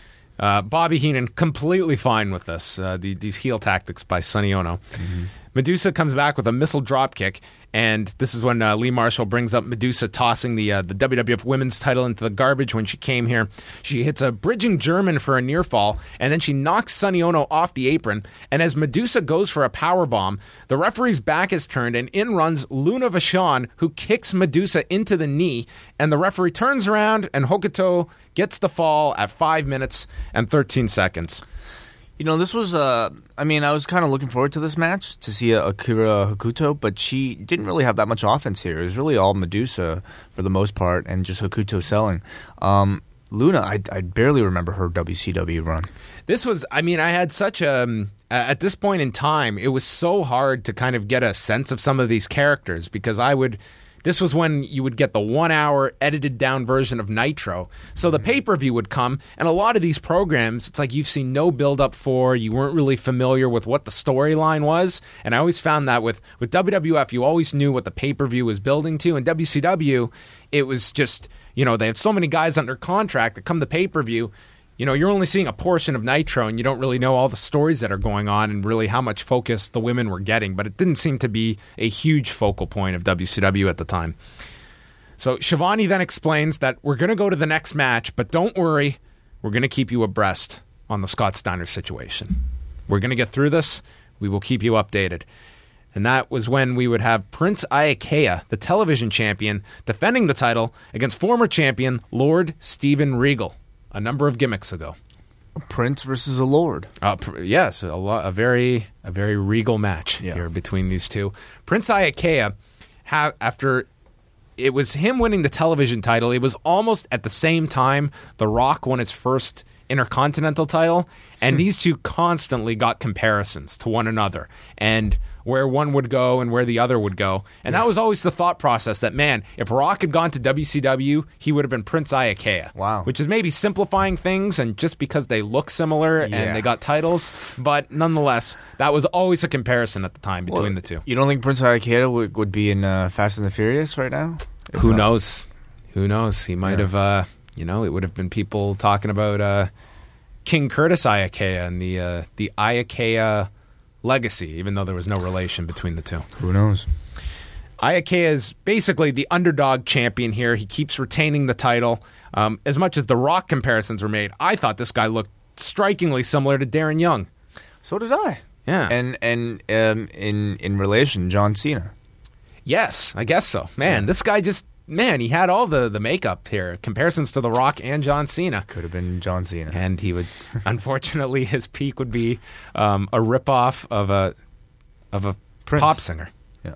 Bobby Heenan completely fine with this. These heel tactics by Sonny Ono. Mm-hmm. Medusa comes back with a missile dropkick, and this is when Lee Marshall brings up Medusa tossing the WWF Women's title into the garbage when she came here. She hits a bridging German for a near fall, and then she knocks Sonny Ono off the apron. And as Medusa goes for a powerbomb, the referee's back is turned, and in runs Luna Vachon, who kicks Medusa into the knee. And the referee turns around, and Hokuto gets the fall at 5 minutes and 13 seconds. This was, I was kind of looking forward to this match, to see Akira Hokuto, but she didn't really have that much offense here. It was really all Medusa for the most part, and just Hokuto selling. Luna, I barely remember her WCW run. This was, I had such at this point in time, it was so hard to kind of get a sense of some of these characters, because this was when you would get the 1 hour edited down version of Nitro. So the pay-per-view would come, and a lot of these programs, it's like you've seen no build-up for, you weren't really familiar with what the storyline was. And I always found that with WWF, you always knew what the pay-per-view was building to. And WCW, it was just, they have so many guys under contract that come to pay-per-view. You're only seeing a portion of Nitro, and you don't really know all the stories that are going on and really how much focus the women were getting. But it didn't seem to be a huge focal point of WCW at the time. So Schiavone then explains that we're going to go to the next match, but don't worry, we're going to keep you abreast on the Scott Steiner situation. We're going to get through this. We will keep you updated. And that was when we would have Prince Iaukea, the television champion, defending the title against former champion Lord Steven Regal. A number of gimmicks ago. A prince versus a lord. Yes, a very regal match here between these two. Prince Iaukea, after it was him winning the television title, it was almost at the same time The Rock won his first Intercontinental title, and these two constantly got comparisons to one another and where one would go and where the other would go. And that was always the thought process that, man, if Rock had gone to WCW, he would have been Prince Iaukea. Wow. Which is maybe simplifying things and just because they look similar and they got titles. But nonetheless, that was always a comparison at the time between the two. You don't think Prince Iaukea would be in Fast and the Furious right now? Who knows? Who knows? He might have... it would have been people talking about King Curtis Iaukea and the Iaukea legacy, even though there was no relation between the two. Who knows? Iaukea is basically the underdog champion here. He keeps retaining the title. As much as the Rock comparisons were made, I thought this guy looked strikingly similar to Darren Young. So did I. Yeah. And in relation, John Cena. Yes, I guess so. Man, this guy he had all the makeup here. Comparisons to The Rock and John Cena. Could have been John Cena. And he would, unfortunately, his peak would be a ripoff of a Prince. pop singer. Yeah.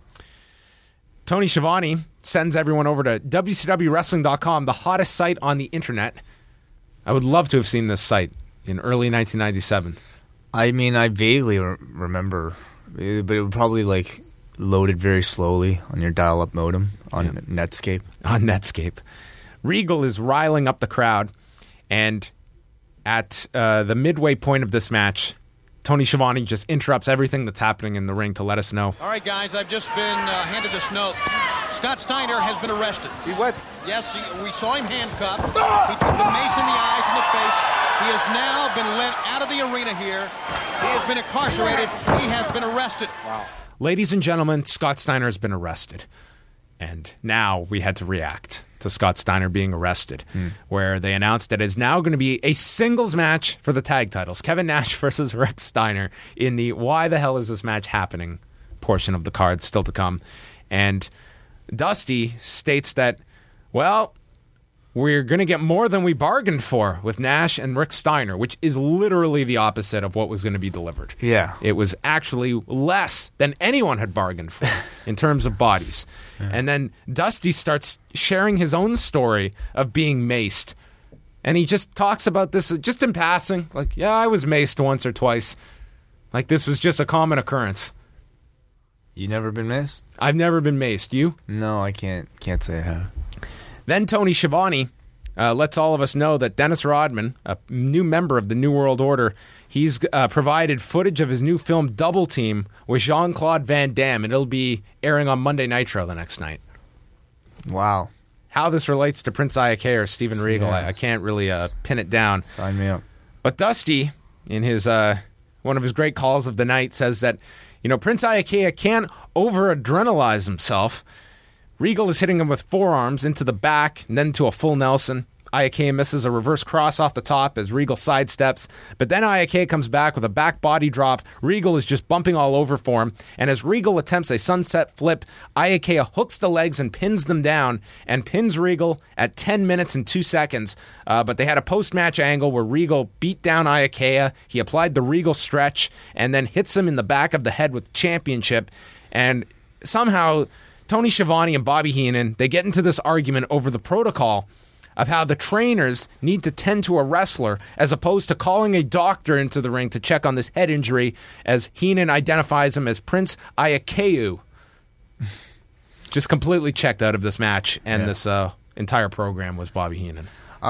Tony Schiavone sends everyone over to WCWWrestling.com, the hottest site on the internet. I would love to have seen this site in early 1997. I mean, I vaguely remember, but it would probably like loaded very slowly on your dial-up modem on Netscape. On Netscape. Regal is riling up the crowd, and at the midway point of this match, Tony Schiavone just interrupts everything that's happening in the ring to let us know. All right, guys, I've just been handed this note. Scott Steiner has been arrested. He what? Yes, we saw him handcuffed. He took the mace in the eyes and the face. He has now been let out of the arena here. He has been incarcerated. He has been arrested. Wow. Ladies and gentlemen, Scott Steiner has been arrested. And now we had to react to Scott Steiner being arrested, where they announced that it is now going to be a singles match for the tag titles. Kevin Nash versus Rick Steiner in the why the hell is this match happening portion of the card still to come. And Dusty states that, well, we're going to get more than we bargained for with Nash and Rick Steiner, which is literally the opposite of what was going to be delivered. Yeah. It was actually less than anyone had bargained for in terms of bodies. Yeah. And then Dusty starts sharing his own story of being maced. And he just talks about this just in passing. Like, yeah, I was maced once or twice. Like, this was just a common occurrence. You never been maced? I've never been maced. You? No, I can't say I have. Then Tony Schiavone lets all of us know that Dennis Rodman, a new member of the New World Order, he's provided footage of his new film Double Team with Jean-Claude Van Damme, and it'll be airing on Monday Nitro the next night. Wow. How this relates to Prince Iaukea or Steven Regal, I can't really pin it down. Sign me up. But Dusty, in his one of his great calls of the night, says that, Prince Iaukea can't over-adrenalize himself. Regal is hitting him with forearms into the back and then to a full Nelson. Iaukea misses a reverse cross off the top as Regal sidesteps, but then Iaukea comes back with a back body drop. Regal is just bumping all over for him, and as Regal attempts a sunset flip, Iaukea hooks the legs and pins them down, and pins Regal at 10 minutes and 2 seconds. But they had a post-match angle where Regal beat down Iaukea. He applied the Regal stretch and then hits him in the back of the head with championship, and somehow Tony Schiavone and Bobby Heenan, they get into this argument over the protocol of how the trainers need to tend to a wrestler as opposed to calling a doctor into the ring to check on this head injury, as Heenan identifies him as Prince Iaukea. Just completely checked out of this match, and this entire program was Bobby Heenan.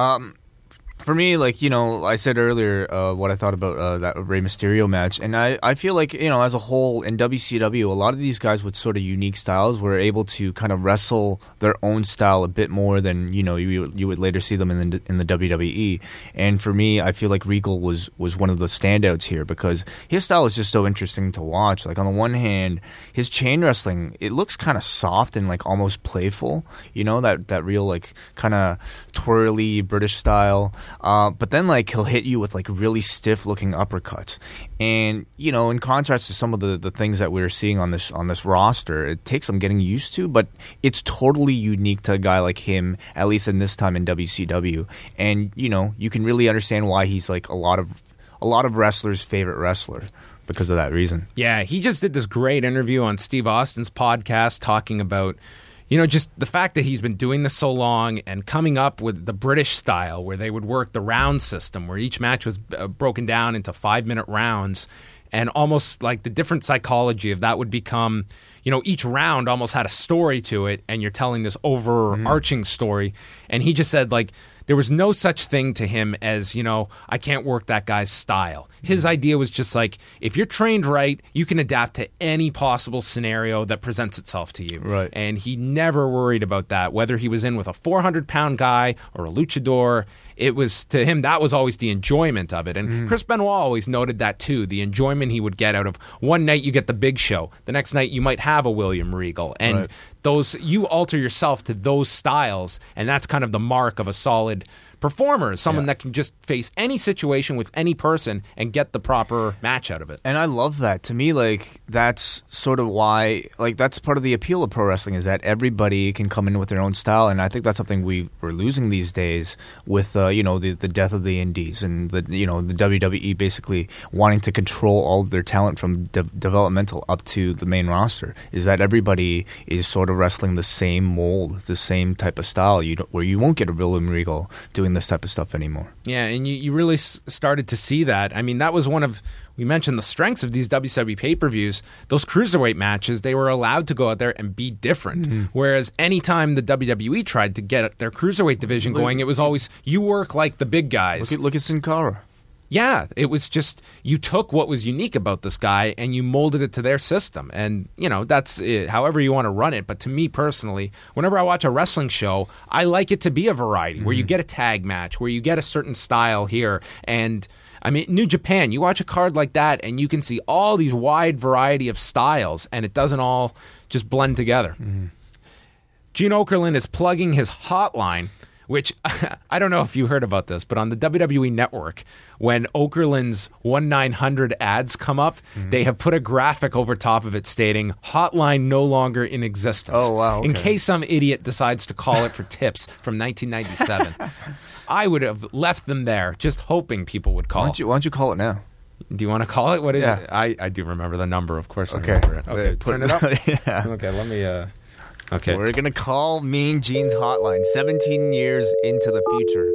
For me, I said earlier what I thought about that Rey Mysterio match, and I feel like, as a whole in WCW, a lot of these guys with sort of unique styles were able to kind of wrestle their own style a bit more than, you would later see them in the WWE. And for me, I feel like Regal was one of the standouts here because his style is just so interesting to watch. Like, on the one hand, his chain wrestling, it looks kind of soft and almost playful, that real kind of twirly British style. But then he'll hit you with really stiff looking uppercuts, and in contrast to some of the things that we're seeing on this roster, it takes some getting used to, but it's totally unique to a guy like him, at least in this time in WCW, and you can really understand why he's a lot of wrestlers' favorite wrestler because of that reason. Yeah, he just did this great interview on Steve Austin's podcast talking about just the fact that he's been doing this so long and coming up with the British style where they would work the round system where each match was broken down into 5-minute rounds, and almost like the different psychology of that would become, each round almost had a story to it and you're telling this overarching story. And he just said there was no such thing to him as, I can't work that guy's style. His idea was just if you're trained right, you can adapt to any possible scenario that presents itself to you. Right. And he never worried about that, whether he was in with a 400-pound guy or a luchador. It was, to him, that was always the enjoyment of it. And Chris Benoit always noted that too, the enjoyment he would get out of one night you get the Big Show, the next night you might have a William Regal. And you alter yourself to those styles, and that's kind of the mark of a solid performer, someone that can just face any situation with any person and get the proper match out of it. And I love that. To me, like, that's sort of why, like, that's part of the appeal of pro wrestling, is that everybody can come in with their own style. And I think that's something we're losing these days with, the death of the indies and the WWE basically wanting to control all of their talent from developmental up to the main roster, is that everybody is sort of wrestling the same mold, the same type of style, where you won't get a William Regal doing this type of stuff anymore. Yeah, and you really started to see that. I mean, that was one of, we mentioned the strengths of these WWE pay-per-views. Those cruiserweight matches, they were allowed to go out there and be different. Whereas anytime the WWE tried to get their cruiserweight division going, it was always, you work like the big guys. Look at Sin Cara. Yeah, it was just, you took what was unique about this guy and you molded it to their system. And, that's it, however you want to run it. But to me personally, whenever I watch a wrestling show, I like it to be a variety, where you get a tag match, where you get a certain style here. And, I mean, New Japan, you watch a card like that and you can see all these wide variety of styles, and it doesn't all just blend together. Gene Okerlund is plugging his hotline, which I don't know if you heard about this, but on the WWE Network, when Okerlund's 1-900 ads come up, they have put a graphic over top of it stating, hotline no longer in existence. Oh, wow. Okay. In case some idiot decides to call it for tips from 1997. I would have left them there, just hoping people would call. Why don't you call it now? Do you want to call it? What is it? I do remember the number, of course. I remember it. Okay, turn it up. Yeah. Okay, let me... Okay. We're going to call Mean Gene's hotline 17 years into the future.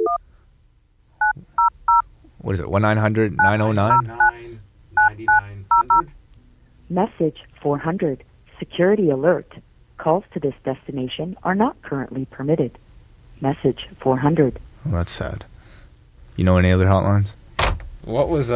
What is it, 1-900-909? 9900. Message 400. Security alert. Calls to this destination are not currently permitted. Message 400. Well, that's sad. You know any other hotlines? What was...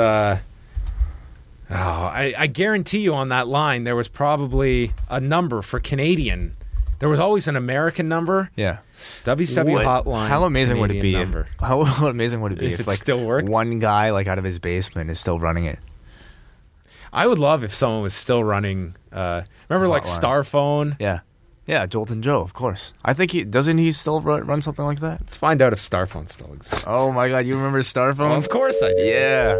I guarantee you on that line there was probably a number for Canadian. There was always an American number. Yeah. WCW hotline. How amazing would it be? How amazing would it be if it like still worked? One guy like out of his basement is still running it? I would love if someone was still running. Remember like Starphone? Yeah. Yeah, Jolton Joe, of course. I think doesn't he still run something like that? Let's find out if Starphone still exists. Oh my God, you remember Starphone? Oh, of course I do. Yeah.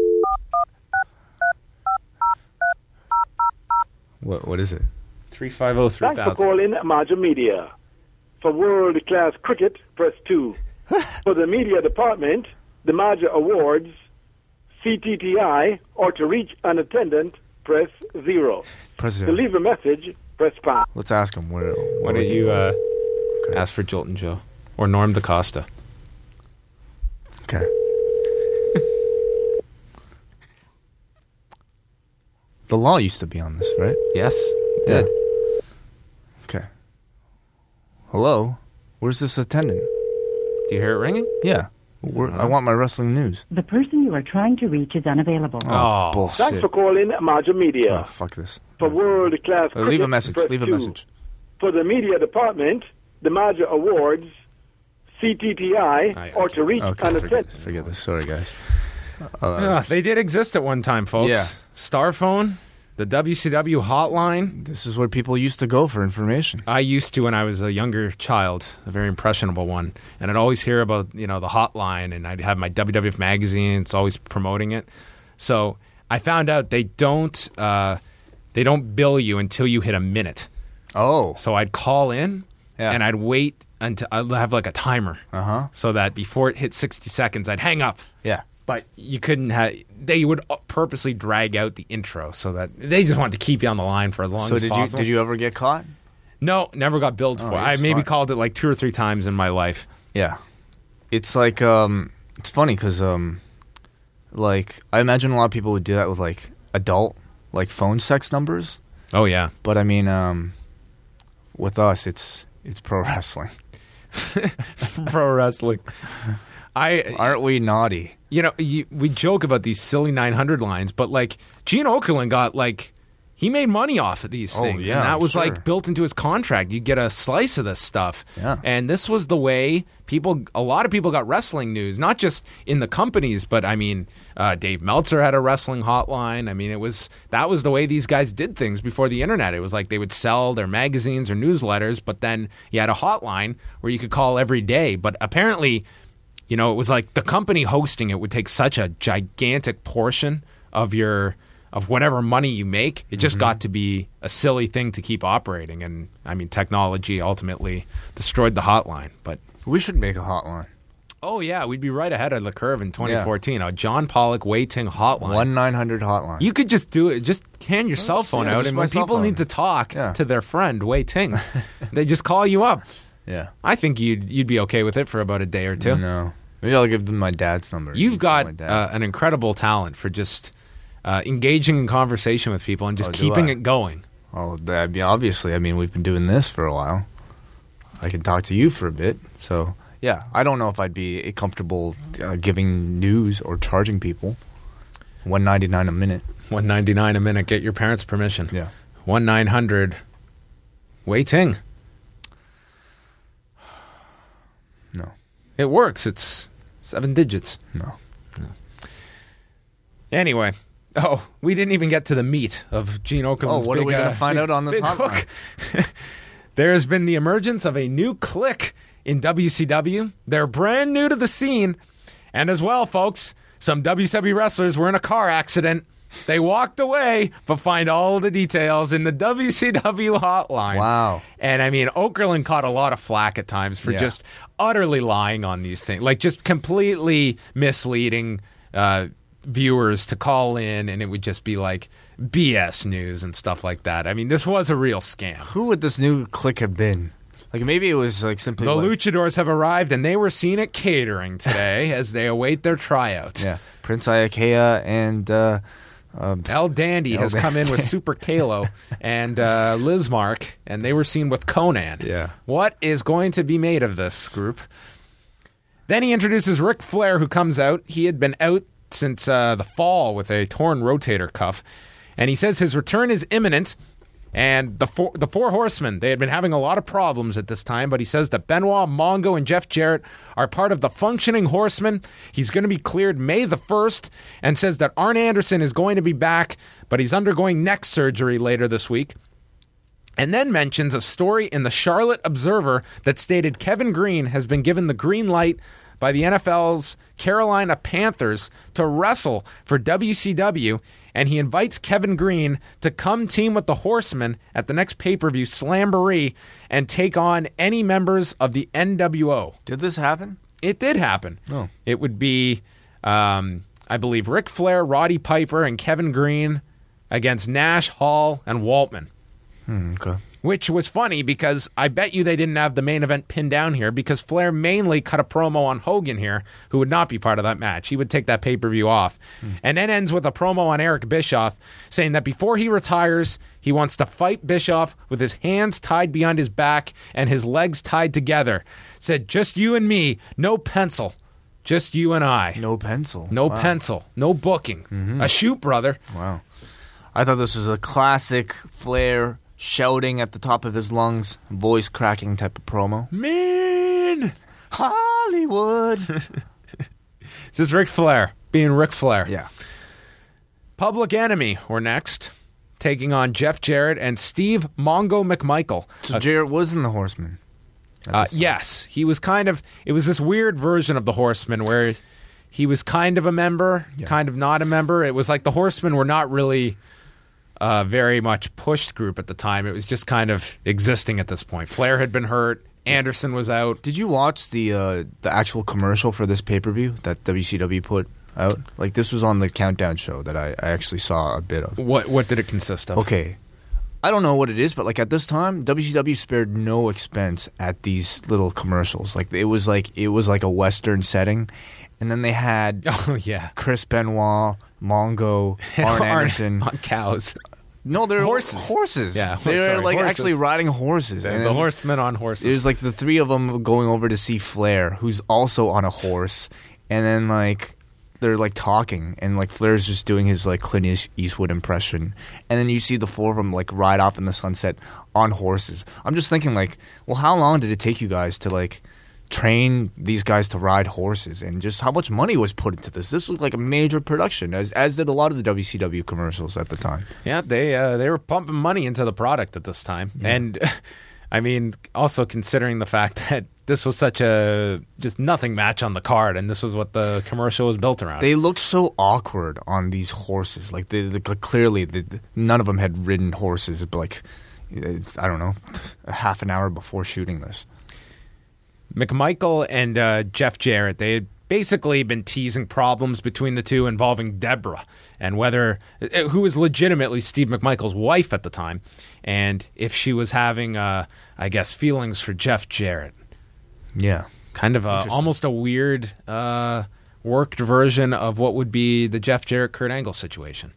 What is it? 350-3000. Thanks for calling Maja Media. For world-class cricket, press 2. For the media department, the Maja Awards, CTTI, or to reach an attendant, press 0. Press 0. To leave a message, press pound. Let's ask him. Why did you ask for Jolton Joe? Or Norm DaCosta? Okay. The law used to be on this, right? Yes, it did. Okay. Hello? Where's this attendant? Do you hear it ringing? Yeah. I want my wrestling news. The person you are trying to reach is unavailable. Oh, bullshit. Thanks for calling Maja Media. Oh, fuck this. For world-class cricket, Leave a message. press Leave a 2. message. For the media department, the Maja Awards, CTTI, or to reach an attendant. Forget this. Sorry, guys. They did exist at one time, folks. Yeah. Starphone, the WCW hotline. This is where people used to go for information. I used to when I was a younger child, a very impressionable one. And I'd always hear about, the hotline, and I'd have my WWF magazine. It's always promoting it. So I found out they don't bill you until you hit a minute. Oh. So I'd call in, and I'd wait until I'd have like a timer. So that before it hit 60 seconds, I'd hang up. Yeah. But you couldn't have... They would purposely drag out the intro so that... They just wanted to keep you on the line for as long as possible. So did you ever get caught? No, never got billed for it. I maybe called it like 2 or 3 times in my life. Yeah. It's like... it's funny because... like, I imagine a lot of people would do that with like adult, like phone sex numbers. Oh, yeah. But I mean, with us, it's pro wrestling. Pro wrestling. Aren't we naughty? We joke about these silly 900 lines, but like Gene Okerlund got like he made money off of these things. yeah, and that was sure. like built into his contract. You get a slice of this stuff. Yeah. And this was the way a lot of people got wrestling news, not just in the companies, but I mean, Dave Meltzer had a wrestling hotline. I mean, that was the way these guys did things before the internet. It was like they would sell their magazines or newsletters, but then you had a hotline where you could call every day. But apparently, it was like the company hosting it would take such a gigantic portion of whatever money you make. It just got to be a silly thing to keep operating. And I mean, technology ultimately destroyed the hotline. But we should make a hotline. Oh, yeah. We'd be right ahead of the curve in 2014. A John Pollock Wei Ting hotline. 1-900 hotline. You could just do it. Just hand your cell phone out. And when people need to talk to their friend, Wei Ting, they just call you up. Yeah. I think you'd be okay with it for about a day or two. No. Maybe I'll give them my dad's number. You've got an incredible talent for just engaging in conversation with people and just keeping it going. Oh, obviously. I mean, we've been doing this for a while. I can talk to you for a bit. So, yeah, I don't know if I'd be comfortable giving news or charging people. $1.99 a minute. $1.99 a minute. Get your parents' permission. Yeah. 1-900 Wei Ting. No. It works. It's 7 digits. No. Anyway. Oh, we didn't even get to the meat of Gene Okerlund's what are we going to find out on this hotline? There has been the emergence of a new clique in WCW. They're brand new to the scene. And as well, folks, some WCW wrestlers were in a car accident. They walked away, but find all the details in the WCW hotline. Wow. And I mean, Okerlund caught a lot of flack at times for just utterly lying on these things. Like just completely misleading viewers to call in, and it would just be like BS news and stuff like that. I mean, this was a real scam. Who would this new clique have been? Like maybe it was like simply the Luchadors have arrived, and they were seen at catering today as they await their tryout. Yeah, Prince Iakea and El Dandy has come in with Super Kalo and Lizmark, and they were seen with Conan. Yeah, what is going to be made of this group? Then he introduces Ric Flair, who comes out. He had been out since the fall with a torn rotator cuff, and he says his return is imminent. And the four horsemen, they had been having a lot of problems at this time, but he says that Benoit, Mongo, and Jeff Jarrett are part of the functioning horsemen. He's going to be cleared May the 1st, and says that Arn Anderson is going to be back, but he's undergoing neck surgery later this week. And then mentions a story in the Charlotte Observer that stated Kevin Green has been given the green light by the NFL's Carolina Panthers to wrestle for WCW, and he invites Kevin Green to come team with the Horsemen at the next pay-per-view, Slamboree, and take on any members of the NWO. Did this happen? It did happen. Oh. It would be, I believe, Ric Flair, Roddy Piper, and Kevin Green against Nash, Hall, and Waltman. Okay. Which was funny because I bet you they didn't have the main event pinned down here because Flair mainly cut a promo on Hogan here, who would not be part of that match. He would take that pay-per-view off. And then ends with a promo on Eric Bischoff saying that before he retires, he wants to fight Bischoff with his hands tied behind his back and his legs tied together. Said, just you and me, no pencil. Just you and I. No pencil. No pencil. No booking. A shoot, brother. Wow. I thought this was a classic Flair shouting at the top of his lungs, voice cracking type of promo. Man! Hollywood! This is Ric Flair, being Ric Flair. Yeah. Public Enemy were next, taking on Jeff Jarrett and Steve Mongo McMichael. So Jarrett was in the Horsemen? Yes. He was it was this weird version of the Horsemen where he was kind of a member, kind of not a member. It was like the Horsemen were not really very much pushed group at the time. It was just kind of existing at this point. Flair had been hurt. Anderson was out. Did you watch the actual commercial for this pay-per-view that WCW put out? Like, this was on the Countdown show that I actually saw a bit of. What did it consist of? Okay. I don't know what it is, but like at this time, WCW spared no expense at these little commercials. Like it was like a Western setting, and then they had Chris Benoit, Mongo, Arn Anderson on cows. No, they're horses. Yeah, they're like horses. actually riding horses. And the horsemen on horses. It was like the three of them going over to see Flair, who's also on a horse, and then like they're like talking, and like Flair's just doing his like Clint Eastwood impression, and then you see the four of them like ride off in the sunset on horses. I'm just thinking like, well, how long did it take you guys to like train these guys to ride horses, and just how much money was put into this? This looked like a major production, as did a lot of the WCW commercials at the time. Yeah, they were pumping money into the product at this time, and I mean, also considering the fact that this was such a just nothing match on the card, and this was what the commercial was built around. They looked so awkward on these horses. Like clearly, none of them had ridden horses, but like I don't know, a half an hour before shooting this. McMichael and Jeff Jarrett, they had basically been teasing problems between the two involving Deborah and who was legitimately Steve McMichael's wife at the time, and if she was having, I guess, feelings for Jeff Jarrett. Yeah. Kind of almost a weird worked version of what would be the Jeff Jarrett-Kurt Angle situation.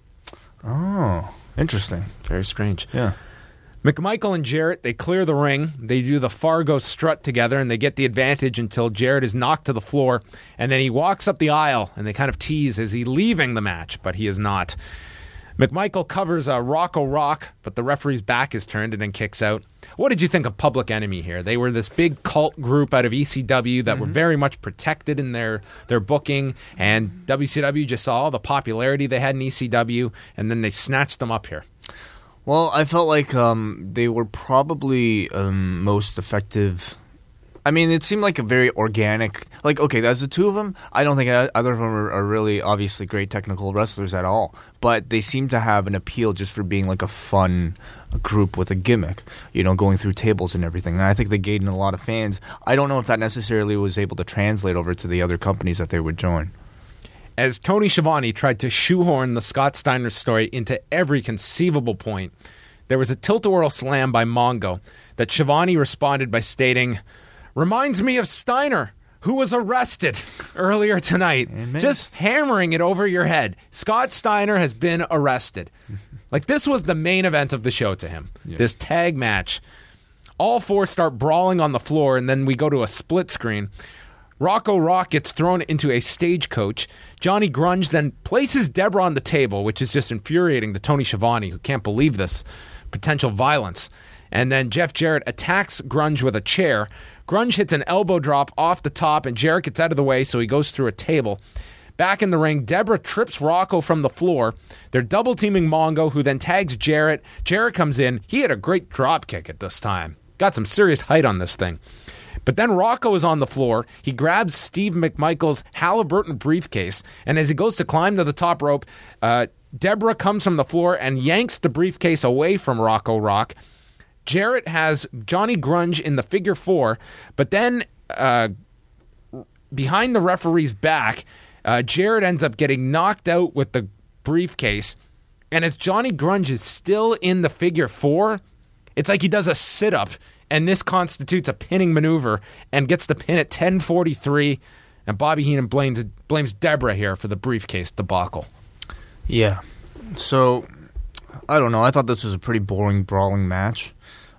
Oh, interesting. Very strange. Yeah. McMichael and Jarrett, they clear the ring. They do the Fargo strut together, and they get the advantage until Jarrett is knocked to the floor, and then he walks up the aisle, and they kind of tease, is he leaving the match? But he is not. McMichael covers a Rocco Rock, but the referee's back is turned and then kicks out. What did you think of Public Enemy here? They were this big cult group out of ECW that were very much protected in their booking, and WCW just saw all the popularity they had in ECW, and then they snatched them up here. Well, I felt like they were probably most effective. I mean, it seemed like a very organic. Like, okay, that's the two of them. I don't think either of them are really obviously great technical wrestlers at all. But they seem to have an appeal just for being like a fun group with a gimmick, going through tables and everything. And I think they gained a lot of fans. I don't know if that necessarily was able to translate over to the other companies that they would join. As Tony Schiavone tried to shoehorn the Scott Steiner story into every conceivable point, there was a tilt-a-whirl slam by Mongo that Schiavone responded by stating, "Reminds me of Steiner, who was arrested earlier tonight." Just hammering it over your head. Scott Steiner has been arrested. Like, this was the main event of the show to him, this tag match. All four start brawling on the floor, and then we go to a split screen. Rocco Rock gets thrown into a stagecoach. Johnny Grunge then places Deborah on the table, which is just infuriating to Tony Schiavone, who can't believe this potential violence. And then Jeff Jarrett attacks Grunge with a chair. Grunge hits an elbow drop off the top, and Jarrett gets out of the way, so he goes through a table. Back in the ring, Deborah trips Rocco from the floor. They're double-teaming Mongo, who then tags Jarrett. Jarrett comes in. He had a great drop kick at this time. Got some serious height on this thing. But then Rocco is on the floor. He grabs Steve McMichael's Halliburton briefcase, and as he goes to climb to the top rope, Deborah comes from the floor and yanks the briefcase away from Rocco Rock. Jarrett has Johnny Grunge in the figure four, but then behind the referee's back, Jarrett ends up getting knocked out with the briefcase, and as Johnny Grunge is still in the figure four, it's like he does a sit-up, and this constitutes a pinning maneuver and gets the pin at 10:43, and Bobby Heenan blames Deborah here for the briefcase debacle. Yeah. So, I don't know. I thought this was a pretty boring, brawling match.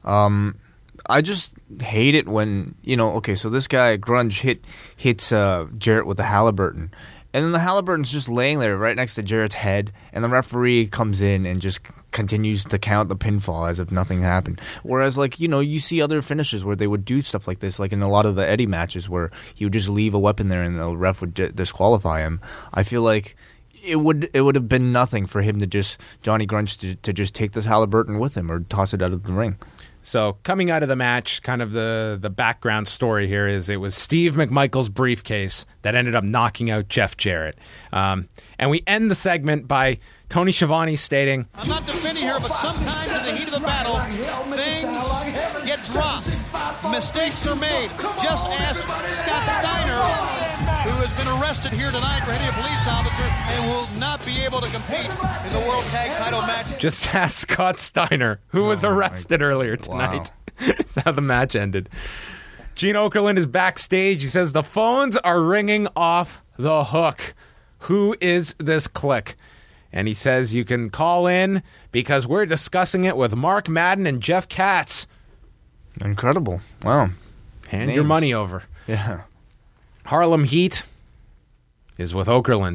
I just hate it when, okay, so this guy, Grunge, hits Jarrett with the Halliburton. And then the Halliburton's just laying there right next to Jarrett's head, and the referee comes in and just continues to count the pinfall as if nothing happened. Whereas, you see other finishes where they would do stuff like this, like in a lot of the Eddie matches where he would just leave a weapon there and the ref would disqualify him. I feel like it would have been nothing for him to Johnny Grunge to just take this Halliburton with him or toss it out of the ring. So coming out of the match, kind of the background story here is it was Steve McMichael's briefcase that ended up knocking out Jeff Jarrett. And we end the segment by Tony Schiavone stating, "I'm not defending here, but sometimes in the heat of the battle, things get dropped. Mistakes are made. Just ask Scott Steiner, who has been arrested here tonight for hitting a police officer and will not be able to compete in the World Tag Title match." Just ask Scott Steiner, who was arrested earlier tonight. Wow. That's how the match ended. Gene Okerlund is backstage. He says, "The phones are ringing off the hook. Who is this clique?" And he says, "You can call in because we're discussing it with Mark Madden and Jeff Katz." Incredible. Wow. Hand your money over. Yeah. Harlem Heat is with Okerlund.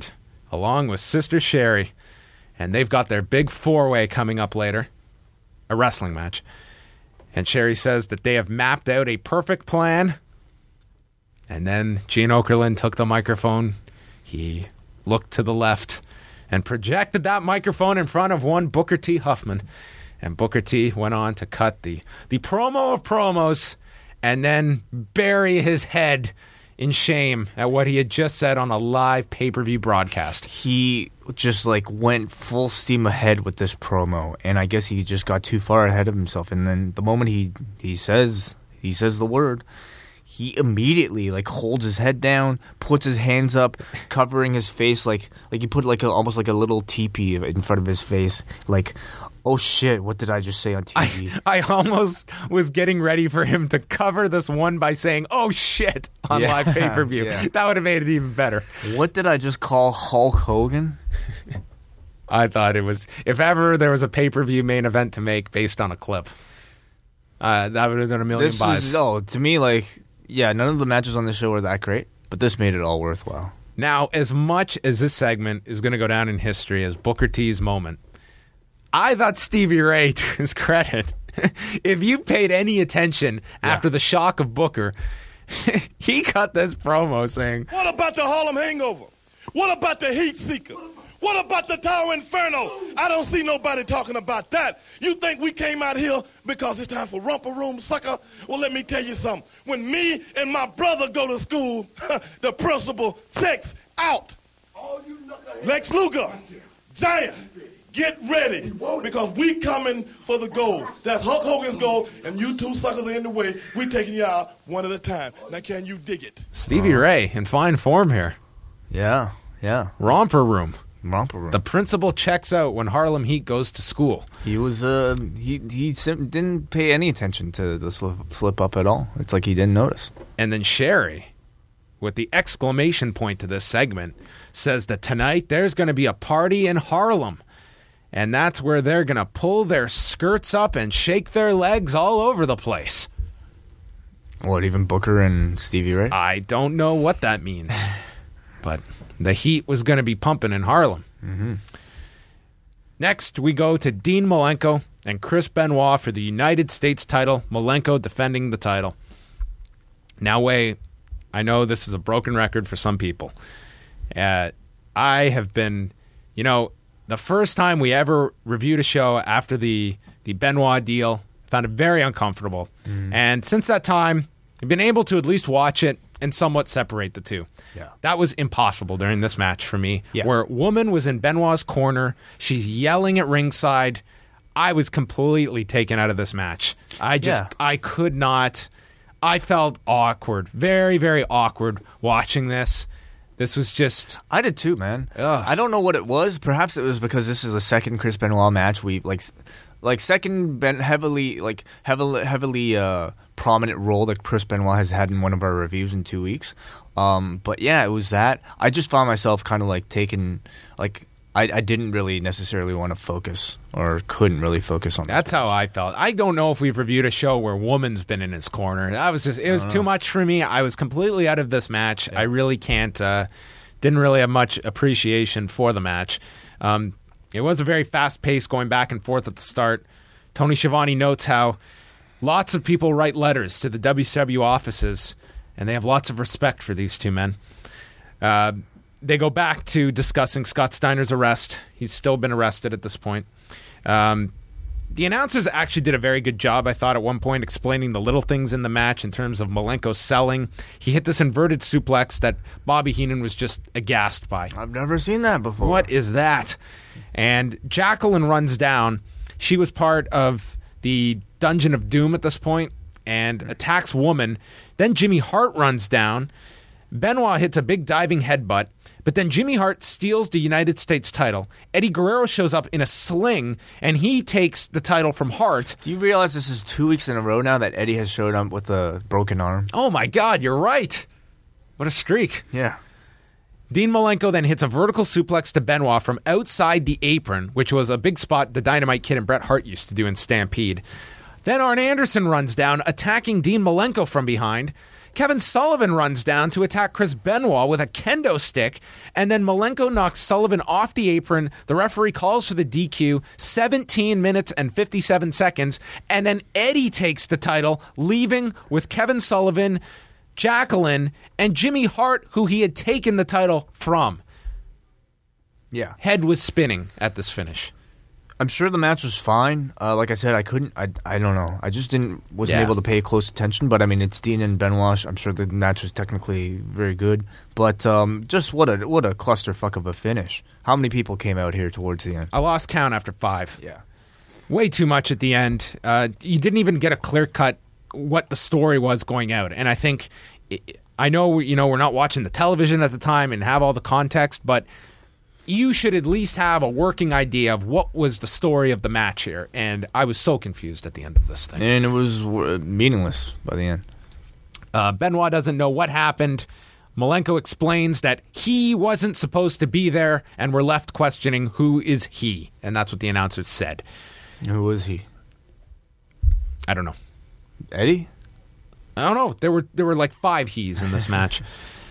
along with Sister Sherry. And they've got their big four-way coming up later, a wrestling match. And Sherry says that they have mapped out a perfect plan. And then Gene Okerlund took the microphone. He looked to the left and projected that microphone in front of one Booker T. Huffman. And Booker T went on to cut the promo of promos and then bury his head in shame at what he had just said on a live pay-per-view broadcast. He just went full steam ahead with this promo, and I guess he just got too far ahead of himself. And then the moment he says the word, he immediately holds his head down, puts his hands up, covering his face like he put almost like a little teepee in front of his face, oh shit, what did I just say on TV? I almost was getting ready for him to cover this one by saying, oh shit, on live pay-per-view. Yeah. That would have made it even better. What did I just call Hulk Hogan? I thought it was, if ever there was a pay-per-view main event to make based on a clip, that would have done a million buys. To me, none of the matches on the show were that great, but this made it all worthwhile. Now, as much as this segment is going to go down in history as Booker T's moment, I thought Stevie Ray, to his credit, if you paid any attention after the shock of Booker, he cut this promo saying, what about the Harlem Hangover? What about the Heat Seeker? What about the Tower Inferno? I don't see nobody talking about that. You think we came out here because it's time for romper room, sucker? Well, let me tell you something. When me and my brother go to school, the principal checks out. Lex Luger, Giant, get ready, because we coming for the gold. That's Hulk Hogan's gold, and you two suckers are in the way. We taking you out one at a time. Now, can you dig it? Stevie Ray in fine form here. Yeah. Romper room. The principal checks out when Harlem Heat goes to school. He was he didn't pay any attention to the slip up at all. It's like he didn't notice. And then Sherry, with the exclamation point to this segment, says that tonight there's going to be a party in Harlem. And that's where they're going to pull their skirts up and shake their legs all over the place. What, even Booker and Stevie Ray? I don't know what that means. But the heat was going to be pumping in Harlem. Mm-hmm. Next, we go to Dean Malenko and Chris Benoit for the United States title. Malenko defending the title. Now, wait, I know this is a broken record for some people. I have been, the first time we ever reviewed a show after the Benoit deal, found it very uncomfortable. And since that time, I've been able to at least watch it and somewhat separate the two. Yeah. That was impossible during this match for me, where Woman was in Benoit's corner. She's yelling at ringside. I was completely taken out of this match. I could not. I felt awkward, very, very awkward watching this. This was just... I did too, man. Ugh. I don't know what it was. Perhaps it was because this is the second Chris Benoit match we second heavily prominent role that Chris Benoit has had in one of our reviews in 2 weeks. But yeah, it was that. I just found myself kind of taken, I didn't really necessarily want to focus or couldn't really focus on that. That's how I felt. I don't know if we've reviewed a show where Woman's been in his corner. It was too much for me. I was completely out of this match. Yeah. I really can't, didn't really have much appreciation for the match. It was a very fast pace going back and forth at the start. Tony Schiavone notes how lots of people write letters to the WCW offices, and they have lots of respect for these two men. They go back to discussing Scott Steiner's arrest. He's still been arrested at this point. The announcers actually did a very good job, I thought, at one point, explaining the little things in the match in terms of Malenko selling. He hit this inverted suplex that Bobby Heenan was just aghast by. I've never seen that before. What is that? And Jacqueline runs down. She was part of the Dungeon of Doom at this point and attacks Woman. Then Jimmy Hart runs down. Benoit hits a big diving headbutt, but then Jimmy Hart steals the United States title. Eddie Guerrero shows up in a sling, and he takes the title from Hart. Do you realize this is 2 weeks in a row now that Eddie has showed up with a broken arm? Oh my God, you're right. What a streak. Yeah. Dean Malenko then hits a vertical suplex to Benoit from outside the apron, which was a big spot the Dynamite Kid and Bret Hart used to do in Stampede. Then Arn Anderson runs down, attacking Dean Malenko from behind. Kevin Sullivan runs down to attack Chris Benoit with a kendo stick, and then Malenko knocks Sullivan off the apron. The referee calls for the DQ, 17 minutes and 57 seconds, and then Eddie takes the title, leaving with Kevin Sullivan, Jacqueline, and Jimmy Hart, who he had taken the title from. Yeah. Head was spinning at this finish. I'm sure the match was fine. Like I said, I don't know. I just wasn't able to pay close attention. But I mean, it's Dean and Benoit. I'm sure the match was technically very good. But just what a clusterfuck of a finish. How many people came out here towards the end? I lost count after 5. Yeah. Way too much at the end. You didn't even get a clear cut what the story was going out. And I think, I know, we're not watching the television at the time and have all the context, but you should at least have a working idea of what was the story of the match here. And I was so confused at the end of this thing. And it was meaningless by the end. Benoit doesn't know what happened. Malenko explains that he wasn't supposed to be there, and we're left questioning who is he. And that's what the announcers said. Who was he? I don't know. Eddie? I don't know. There were like 5 he's in this match.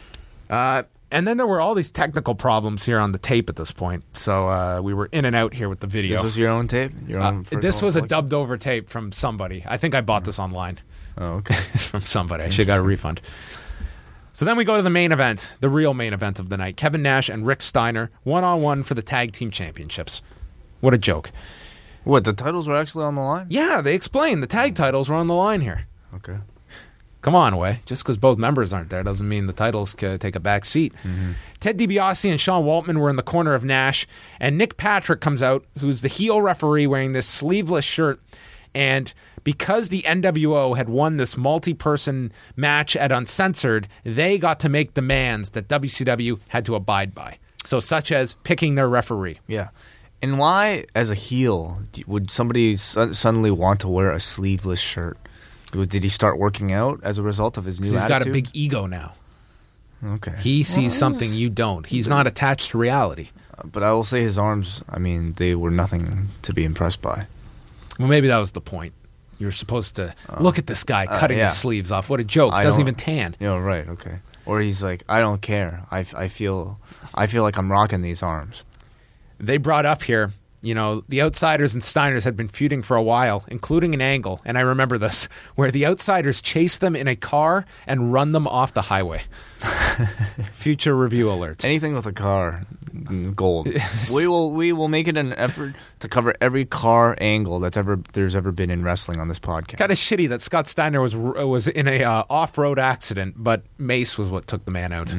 And then there were all these technical problems here on the tape at this point. So we were in and out here with the video. This was your own tape? This was a dubbed over tape from somebody. I think I bought this online. Oh, okay. From somebody. I should have got a refund. So then we go to the main event, the real main event of the night. Kevin Nash and Rick Steiner, 1-on-1 for the tag team championships. What a joke. What, the titles were actually on the line? Yeah, they explained the tag titles were on the line here. Okay. Come on, Way. Just because both members aren't there doesn't mean the titles could take a back seat. Mm-hmm. Ted DiBiase and Sean Waltman were in the corner of Nash, and Nick Patrick comes out, who's the heel referee wearing this sleeveless shirt. And because the NWO had won this multi-person match at Uncensored, they got to make demands that WCW had to abide by. So such as picking their referee. Yeah. And why, as a heel, would somebody suddenly want to wear a sleeveless shirt? Did he start working out as a result of his new attitude? He's got a big ego now. Okay. He sees something you don't. He's not attached to reality. But I will say his arms, I mean, they were nothing to be impressed by. Well, maybe that was the point. You're supposed to look at this guy cutting his sleeves off. What a joke. Doesn't even tan. Yeah, right, okay. Or he's like, I don't care. I feel like I'm rocking these arms. They brought up here, the Outsiders and Steiners had been feuding for a while, including an angle, and I remember this, where the Outsiders chased them in a car and run them off the highway. Future review alert. Anything with a car, gold. We will make it an effort to cover every car angle there's ever been in wrestling on this podcast. Kind of shitty that Scott Steiner was in a off-road accident, but Mace was what took the man out.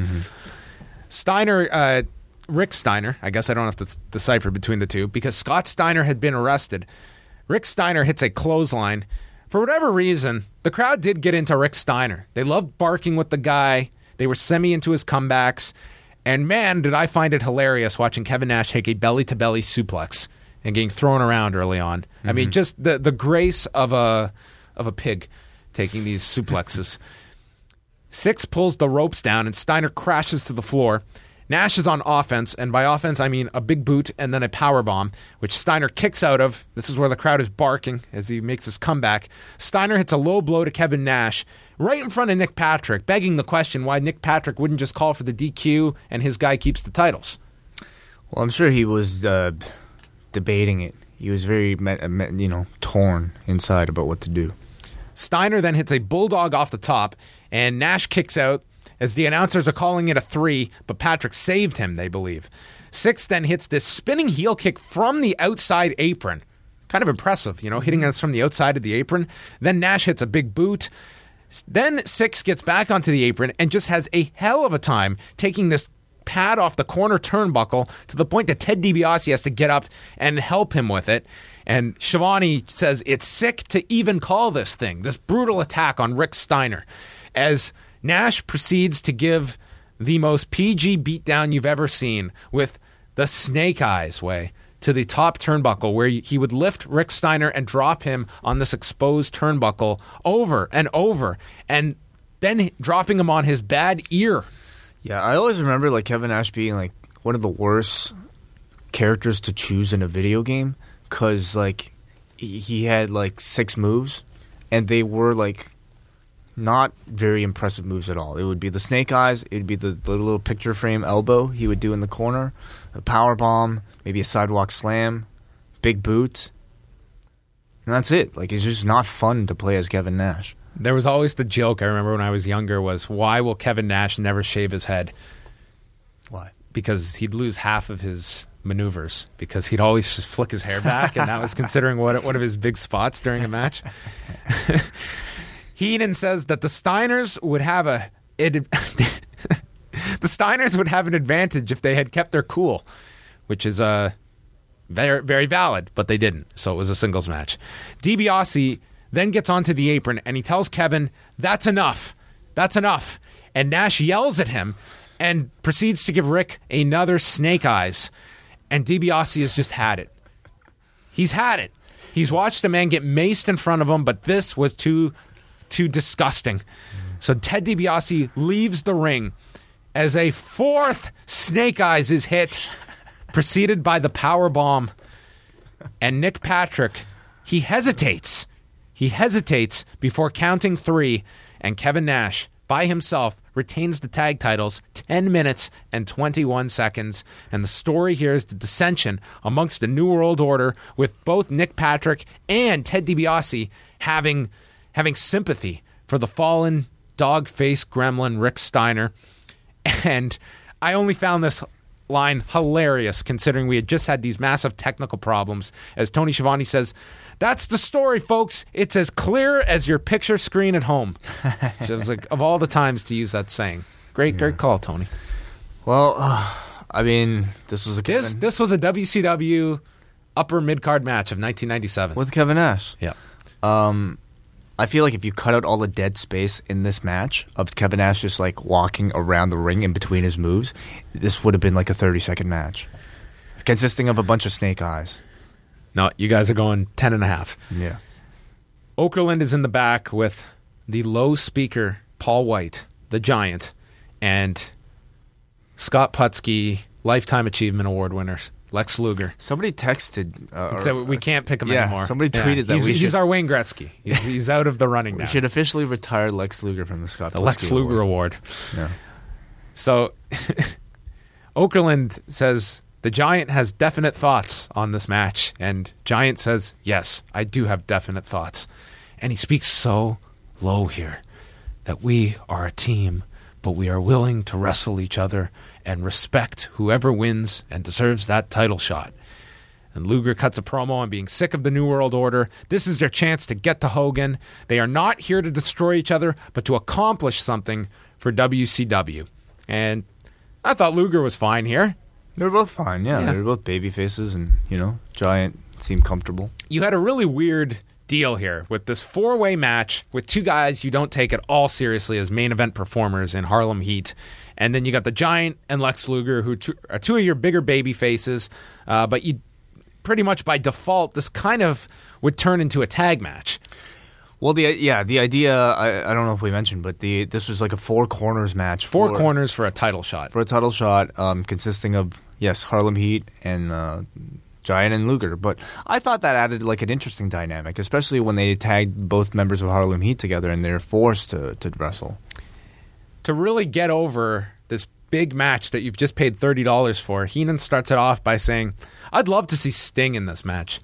Mm-hmm. Rick Steiner, I guess I don't have to decipher between the two, because Scott Steiner had been arrested. Rick Steiner hits a clothesline. For whatever reason, the crowd did get into Rick Steiner. They loved barking with the guy. They were into his comebacks. And man, did I find it hilarious watching Kevin Nash take a belly-to-belly suplex and getting thrown around early on. Mm-hmm. I mean, just the grace of a pig taking these suplexes. Six pulls the ropes down, and Steiner crashes to the floor. Nash is on offense, and by offense I mean a big boot and then a powerbomb, which Steiner kicks out of. This is where the crowd is barking as he makes his comeback. Steiner hits a low blow to Kevin Nash right in front of Nick Patrick, begging the question why Nick Patrick wouldn't just call for the DQ and his guy keeps the titles. Well, I'm sure he was debating it. He was very, torn inside about what to do. Steiner then hits a bulldog off the top, and Nash kicks out, as the announcers are calling it a 3, but Patrick saved him, they believe. Six then hits this spinning heel kick from the outside apron. Kind of impressive, hitting us from the outside of the apron. Then Nash hits a big boot. Then Six gets back onto the apron and just has a hell of a time taking this pad off the corner turnbuckle to the point that Ted DiBiase has to get up and help him with it. And Shivani says it's sick to even call this thing, this brutal attack on Rick Steiner, as Nash proceeds to give the most PG beatdown you've ever seen with the snake eyes way to the top turnbuckle, where he would lift Rick Steiner and drop him on this exposed turnbuckle over and over, and then dropping him on his bad ear. Yeah, I always remember Kevin Nash being one of the worst characters to choose in a video game, because he had 6 moves, and they were not very impressive moves at all. It would be the snake eyes. It would be the little picture frame elbow he would do in the corner, a power bomb, maybe a sidewalk slam, big boot. And that's it. Like, it's just not fun to play as Kevin Nash. There was always the joke, I remember when I was younger, was why will Kevin Nash never shave his head? Why? Because he'd lose half of his maneuvers, because he'd always just flick his hair back, and that was considering one of his big spots during a match. Heenan says that the Steiners would have an advantage if they had kept their cool, which is very, very valid, but they didn't, so it was a singles match. DiBiase then gets onto the apron, and he tells Kevin, "That's enough. That's enough." And Nash yells at him and proceeds to give Rick another snake eyes. And DiBiase has just had it. He's had it. He's watched a man get maced in front of him, but this was too disgusting. So Ted DiBiase leaves the ring as a fourth snake eyes is hit, preceded by the power bomb. And Nick Patrick, he hesitates. He hesitates before counting 3, and Kevin Nash, by himself, retains the tag titles 10 minutes and 21 seconds. And the story here is the dissension amongst the New World Order, with both Nick Patrick and Ted DiBiase having sympathy for the fallen dog-faced gremlin Rick Steiner. And I only found this line hilarious, considering we had just had these massive technical problems. As Tony Schiavone says, "That's the story, folks. It's as clear as your picture screen at home." It was like, of all the times to use that saying. Great call, Tony. Well, I mean, this was a WCW upper mid-card match of 1997 with Kevin Nash. Yeah. I feel like if you cut out all the dead space in this match of Kevin Nash just like walking around the ring in between his moves, this would have been like a 30-second match consisting of a bunch of snake eyes. No, you guys are going 10.5. Yeah. Okerlund is in the back with the low speaker Paul White, the Giant, and Scott Putski, Lifetime Achievement Award winners, Lex Luger. Somebody texted. Said we can't pick him anymore. Somebody tweeted that he's our Wayne Gretzky. He's out of the running now. We should officially retire Lex Luger from the Scott Putski Lex Luger Award. Yeah. So Okerlund says the Giant has definite thoughts on this match, and Giant says, "Yes, I do have definite thoughts." And he speaks so low here that we are a team, but we are willing to wrestle each other and respect whoever wins and deserves that title shot. And Luger cuts a promo on being sick of the New World Order. This is their chance to get to Hogan. They are not here to destroy each other, but to accomplish something for WCW. And I thought Luger was fine here. They were both fine, yeah. They were both baby faces, and, Giant seemed comfortable. You had a really weird deal here with this 4-way match with two guys you don't take at all seriously as main event performers in Harlem Heat. And then you got the Giant and Lex Luger, who are two of your bigger baby faces. But you pretty much by default, this kind of would turn into a tag match. Well, the idea, I don't know if we mentioned, but this was like a 4 corners match. Four corners for a title shot. For a title shot, consisting of, Harlem Heat and Giant and Luger. But I thought that added like an interesting dynamic, especially when they tagged both members of Harlem Heat together and they're forced to wrestle. To really get over this big match that you've just paid $30 for, Heenan starts it off by saying, "I'd love to see Sting in this match."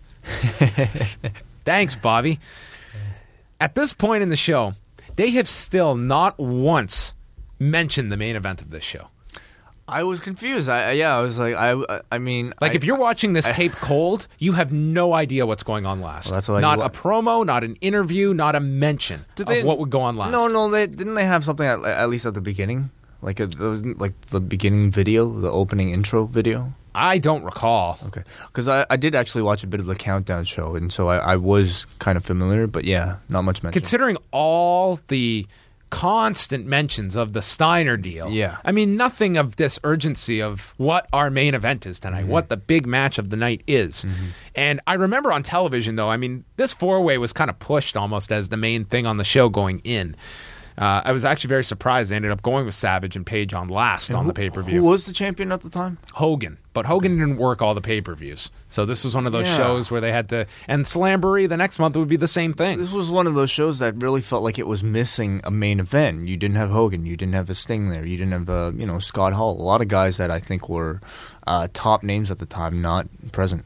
Thanks, Bobby. At this point in the show, they have still not once mentioned the main event of this show. I was confused. I was like, I mean... if you're watching this tape cold, you have no idea what's going on last. Well, that's what not a promo, not an interview, not a mention of what would go on last. No, didn't they have something at least at the beginning? Like the beginning video, the opening intro video? I don't recall. Okay. Because I did actually watch a bit of the Countdown show, and so I was kind of familiar, but yeah, not much mention. Considering all the constant mentions of the Steiner deal. Yeah. I mean, nothing of this urgency of what our main event is tonight, what the big match of the night is. And I remember on television, though, I mean, this 4-way was kind of pushed almost as the main thing on the show going in. I was actually very surprised they ended up going with Savage and Page on last on the pay-per-view. Who was the champion at the time? Hogan. But Hogan didn't work all the pay-per-views. So this was one of those shows where they had to... And Slamboree, the next month, would be the same thing. This was one of those shows that really felt like it was missing a main event. You didn't have Hogan. You didn't have a Sting there. You didn't have, Scott Hall. A lot of guys that I think were top names at the time, not present.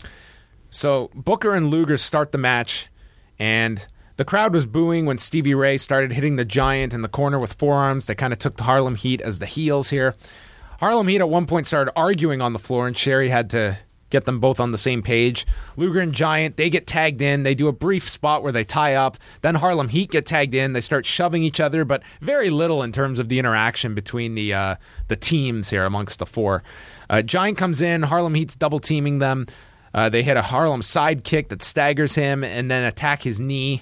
So Booker and Luger start the match, and the crowd was booing when Stevie Ray started hitting the Giant in the corner with forearms. They kind of took the Harlem Heat as the heels here. Harlem Heat at one point started arguing on the floor, and Sherry had to get them both on the same page. Luger and Giant, they get tagged in. They do a brief spot where they tie up. Then Harlem Heat get tagged in. They start shoving each other, but very little in terms of the interaction between the teams here amongst the four. Giant comes in. Harlem Heat's double-teaming them. They hit a Harlem side kick that staggers him and then attack his knee.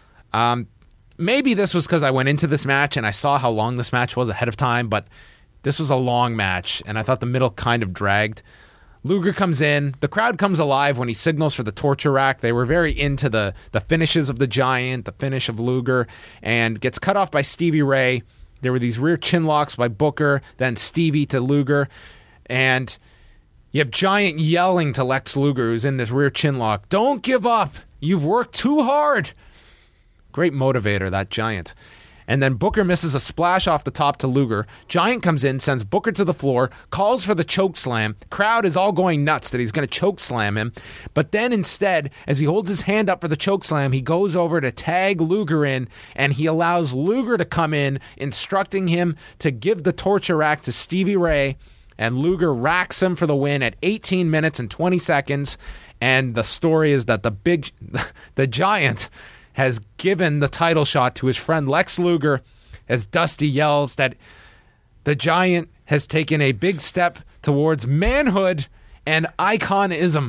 Maybe this was because I went into this match and I saw how long this match was ahead of time, but this was a long match, and I thought the middle kind of dragged. Luger comes in. The crowd comes alive when he signals for the torture rack. They were very into the finishes of the Giant, the finish of Luger, and gets cut off by Stevie Ray. There were these rear chin locks by Booker, then Stevie to Luger, and you have Giant yelling to Lex Luger, who's in this rear chin lock, "Don't give up. You've worked too hard." Great motivator, that Giant. And then Booker misses a splash off the top to Luger. Giant comes in, sends Booker to the floor, calls for the choke slam. Crowd is all going nuts that he's going to choke slam him. But then instead, as he holds his hand up for the choke slam, he goes over to tag Luger in, and he allows Luger to come in, instructing him to give the torture rack to Stevie Ray. And Luger racks him for the win at 18 minutes and 20 seconds. And the story is that the Giant has given the title shot to his friend Lex Luger as Dusty yells that the Giant has taken a big step towards manhood and iconism.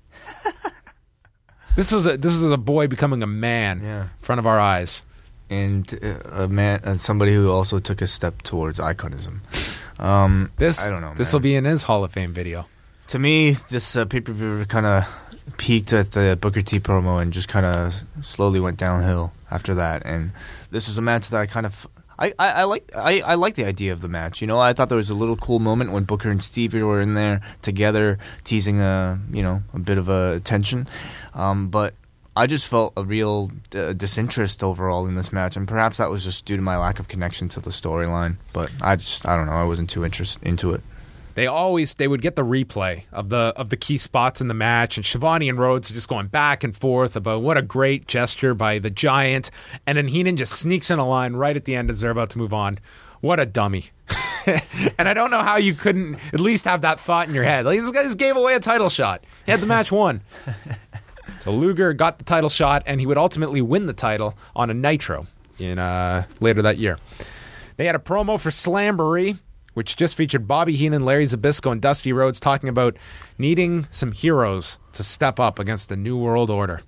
This was a boy becoming a man in front of our eyes. And a man, somebody who also took a step towards iconism. I don't know. This will be in his Hall of Fame video. To me, this pay-per-view kind of peaked at the Booker T promo and just kind of slowly went downhill after that. And this was a match that I kind of I like the idea of the match. I thought there was a little cool moment when Booker and Stevie were in there together, teasing a bit of a tension. But I just felt a real disinterest overall in this match, and perhaps that was just due to my lack of connection to the storyline. But I don't know. I wasn't too interested into it. They would get the replay of the key spots in the match, and Shivani and Rhodes are just going back and forth about what a great gesture by the Giant, and then Heenan just sneaks in a line right at the end as they're about to move on. What a dummy. And I don't know how you couldn't at least have that thought in your head. Like, this guy just gave away a title shot. He had the match won. So Luger got the title shot, and he would ultimately win the title on a Nitro in later that year. They had a promo for Slamboree, which just featured Bobby Heenan, Larry Zbyszko, and Dusty Rhodes talking about needing some heroes to step up against the New World Order.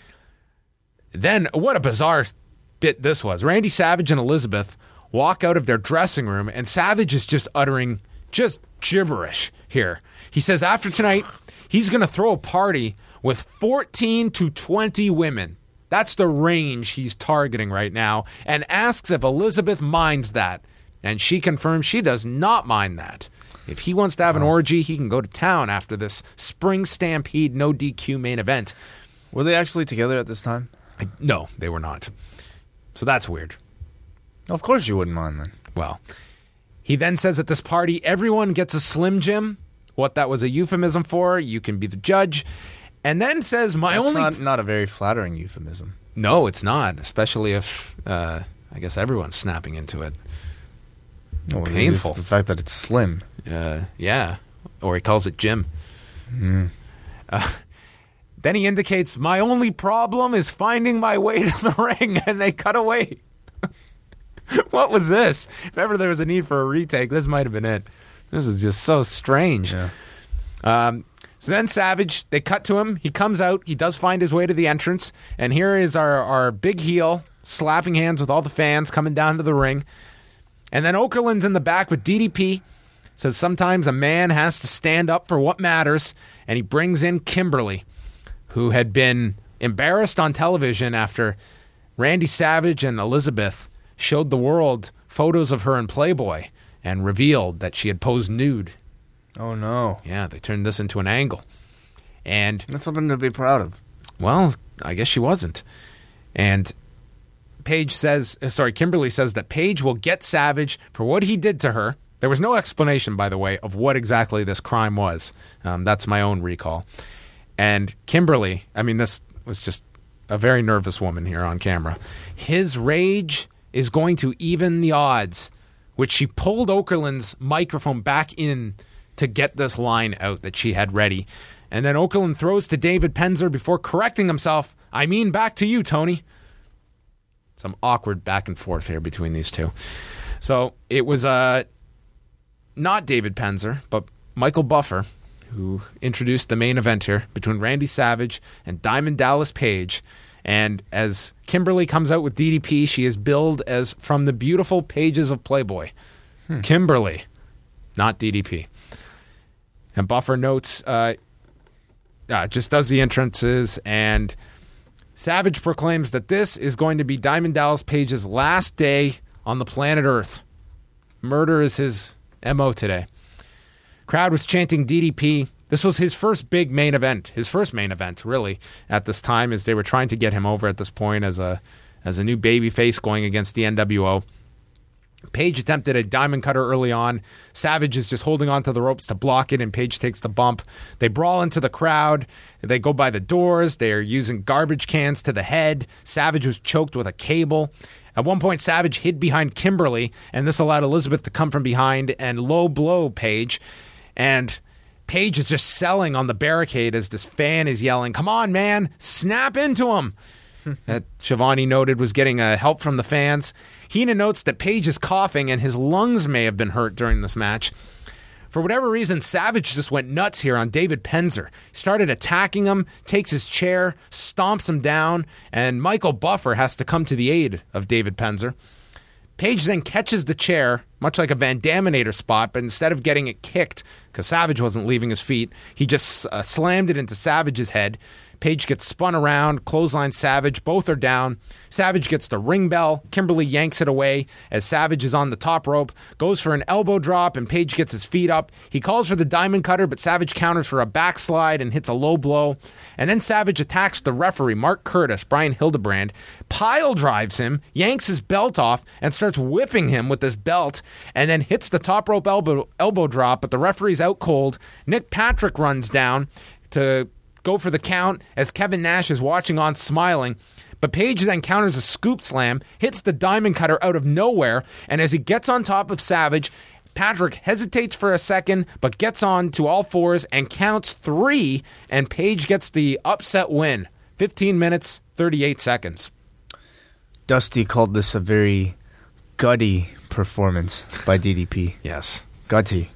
Then, what a bizarre bit this was. Randy Savage and Elizabeth walk out of their dressing room, and Savage is just uttering just gibberish here. He says after tonight, he's going to throw a party with 14 to 20 women. That's the range he's targeting right now, and asks if Elizabeth minds that. And she confirms she does not mind that. If he wants to have an orgy, he can go to town after this Spring Stampede no DQ main event. Were they actually together at this time? No, they were not. So that's weird. Of course you wouldn't mind then. Well, he then says at this party, everyone gets a Slim Jim. What that was a euphemism for, you can be the judge. And then says, That's not a very flattering euphemism. No, it's not, especially if, I guess, everyone's snapping into it. Painful. It's the fact that it's slim. Yeah. Or he calls it Jim. Then he indicates, my only problem is finding my way to the ring, and they cut away. What was this? If ever there was a need for a retake, this might have been it. This is just so strange. Yeah. So then Savage, they cut to him. He comes out. He does find his way to the entrance. And here is our big heel slapping hands with all the fans coming down to the ring. And then Okerlund's in the back with DDP. Says sometimes a man has to stand up for what matters. And he brings in Kimberly, who had been embarrassed on television after Randy Savage and Elizabeth showed the world photos of her in Playboy and revealed that she had posed nude. Oh, no. Yeah, they turned this into an angle. And that's something to be proud of. Well, I guess she wasn't. And Kimberly says that Paige will get Savage for what he did to her. There was no explanation, by the way, of what exactly this crime was. That's my own recall. And Kimberly, I mean, this was just a very nervous woman here on camera. His rage is going to even the odds, which she pulled Okerlund's microphone back in to get this line out that she had ready. And then Okerlund throws to David Penzer before correcting himself. I mean, back to you, Tony. Some awkward back and forth here between these two. So it was not David Penzer, but Michael Buffer, who introduced the main event here between Randy Savage and Diamond Dallas Page. And as Kimberly comes out with DDP, she is billed as from the beautiful pages of Playboy. Kimberly, not DDP. And Buffer notes, just does the entrances, and Savage proclaims that this is going to be Diamond Dallas Page's last day on the planet Earth. Murder is his MO today. Crowd was chanting DDP. This was his first big main event. His first main event, really, at this time, as they were trying to get him over at this point as a new babyface going against the NWO. Page attempted a diamond cutter early on. Savage is just holding onto the ropes to block it, and Page takes the bump. They brawl into the crowd. They go by the doors. They are using garbage cans to the head. Savage was choked with a cable. At one point, Savage hid behind Kimberly, and this allowed Elizabeth to come from behind and low blow Page. And Page is just selling on the barricade as this fan is yelling, "Come on, man, snap into him." That Shivani noted was getting help from the fans. Heenan notes that Page is coughing and his lungs may have been hurt during this match. For whatever reason, Savage just went nuts here on David Penzer. He started attacking him, takes his chair, stomps him down, and Michael Buffer has to come to the aid of David Penzer. Page then catches the chair, much like a Van Daminator spot, but instead of getting it kicked, because Savage wasn't leaving his feet, he just slammed it into Savage's head. Page gets spun around, clothesline Savage, both are down. Savage gets the ring bell. Kimberly yanks it away as Savage is on the top rope, goes for an elbow drop, and Page gets his feet up. He calls for the diamond cutter, but Savage counters for a backslide and hits a low blow. And then Savage attacks the referee, Mark Curtis, Brian Hildebrand, pile drives him, yanks his belt off, and starts whipping him with this belt, and then hits the top rope elbow drop, but the referee's out cold. Nick Patrick runs down to go for the count as Kevin Nash is watching on smiling. But Page then counters a scoop slam, hits the diamond cutter out of nowhere, and as he gets on top of Savage, Patrick hesitates for a second, but gets on to all fours and counts 3, and Page gets the upset win. 15 minutes, 38 seconds. Dusty called this a very gutty performance by DDP. Yes. Gutty.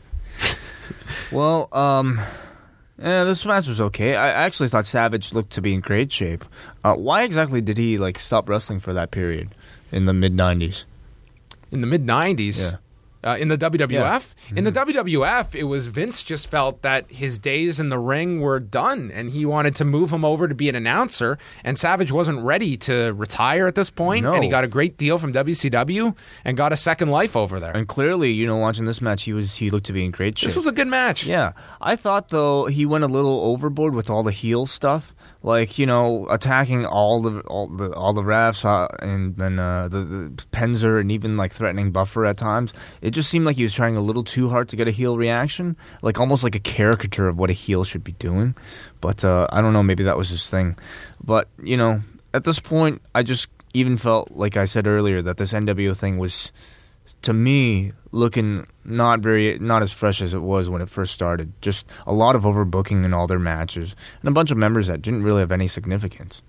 Well, yeah, this match was okay. I actually thought Savage looked to be in great shape. Why exactly did he stop wrestling for that period in the mid-90s? In the mid-90s? Yeah. In the WWF? Yeah. In the WWF, it was Vince just felt that his days in the ring were done, and he wanted to move him over to be an announcer, and Savage wasn't ready to retire at this point, No. and he got a great deal from WCW and got a second life over there. And clearly, watching this match, he looked to be in great shape. This was a good match. Yeah. I thought, though, he went a little overboard with all the heel stuff. Attacking all the refs and then the Penzer and even threatening Buffer at times. It just seemed like he was trying a little too hard to get a heel reaction, almost like a caricature of what a heel should be doing. But I don't know, maybe that was his thing. But at this point, I just even felt, like I said earlier, that this NWO thing was, to me, looking not as fresh as it was when it first started. Just a lot of overbooking in all their matches, and a bunch of members that didn't really have any significance.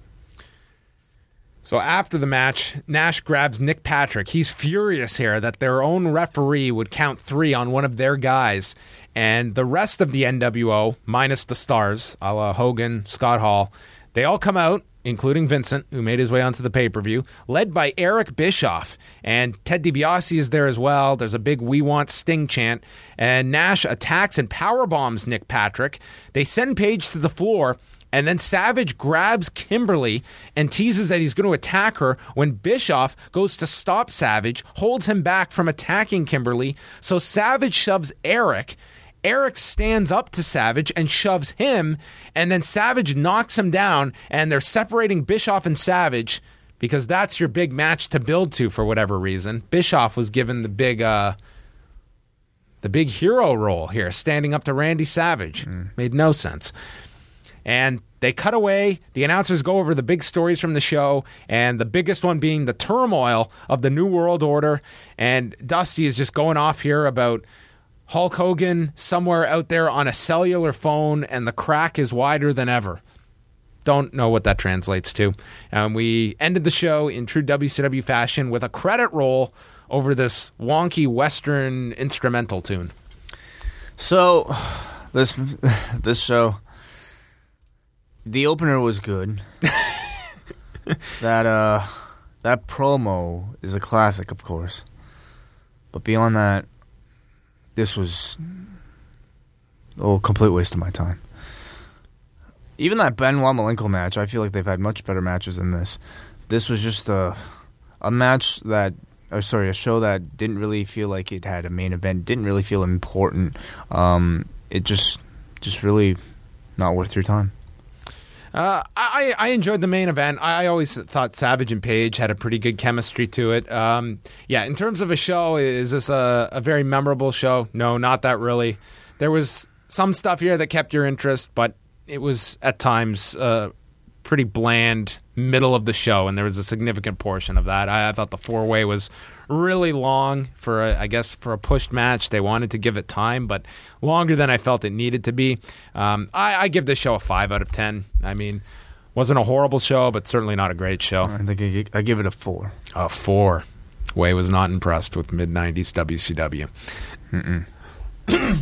So after the match, Nash grabs Nick Patrick. He's furious here that their own referee would count 3 on one of their guys, and the rest of the NWO, minus the stars, a la Hogan, Scott Hall, they all come out, including Vincent, who made his way onto the pay-per-view, led by Eric Bischoff. And Ted DiBiase is there as well. There's a big "We Want Sting" chant. And Nash attacks and powerbombs Nick Patrick. They send Page to the floor. And then Savage grabs Kimberly and teases that he's going to attack her when Bischoff goes to stop Savage, holds him back from attacking Kimberly. So Savage shoves Eric. Eric stands up to Savage and shoves him, and then Savage knocks him down, and they're separating Bischoff and Savage because that's your big match to build to for whatever reason. Bischoff was given the big hero role here, standing up to Randy Savage. Made no sense. And they cut away. The announcers go over the big stories from the show, and the biggest one being the turmoil of the New World Order. And Dusty is just going off here about Hulk Hogan somewhere out there on a cellular phone, and the crack is wider than ever. Don't know what that translates to. We ended the show in true WCW fashion with a credit roll over this wonky Western instrumental tune. So, this show, the opener was good. That promo is a classic, of course. But beyond that, this was a complete waste of my time. Even that Benoit Malenko match, I feel like they've had much better matches than this. This was just a match that, a show that didn't really feel like it had a main event, didn't really feel important. It just really not worth your time. I enjoyed the main event. I always thought Savage and Page had a pretty good chemistry to it. In terms of a show, is this a very memorable show? No, not that really. There was some stuff here that kept your interest, but it was at times pretty bland middle of the show, and there was a significant portion of that. I thought the four-way was really long for a pushed match. They wanted to give it time, but longer than I felt it needed to be. I give this show a 5 out of 10. I mean, wasn't a horrible show, but certainly not a great show. I think I give it a 4. A 4. Way was not impressed with mid-90s WCW. It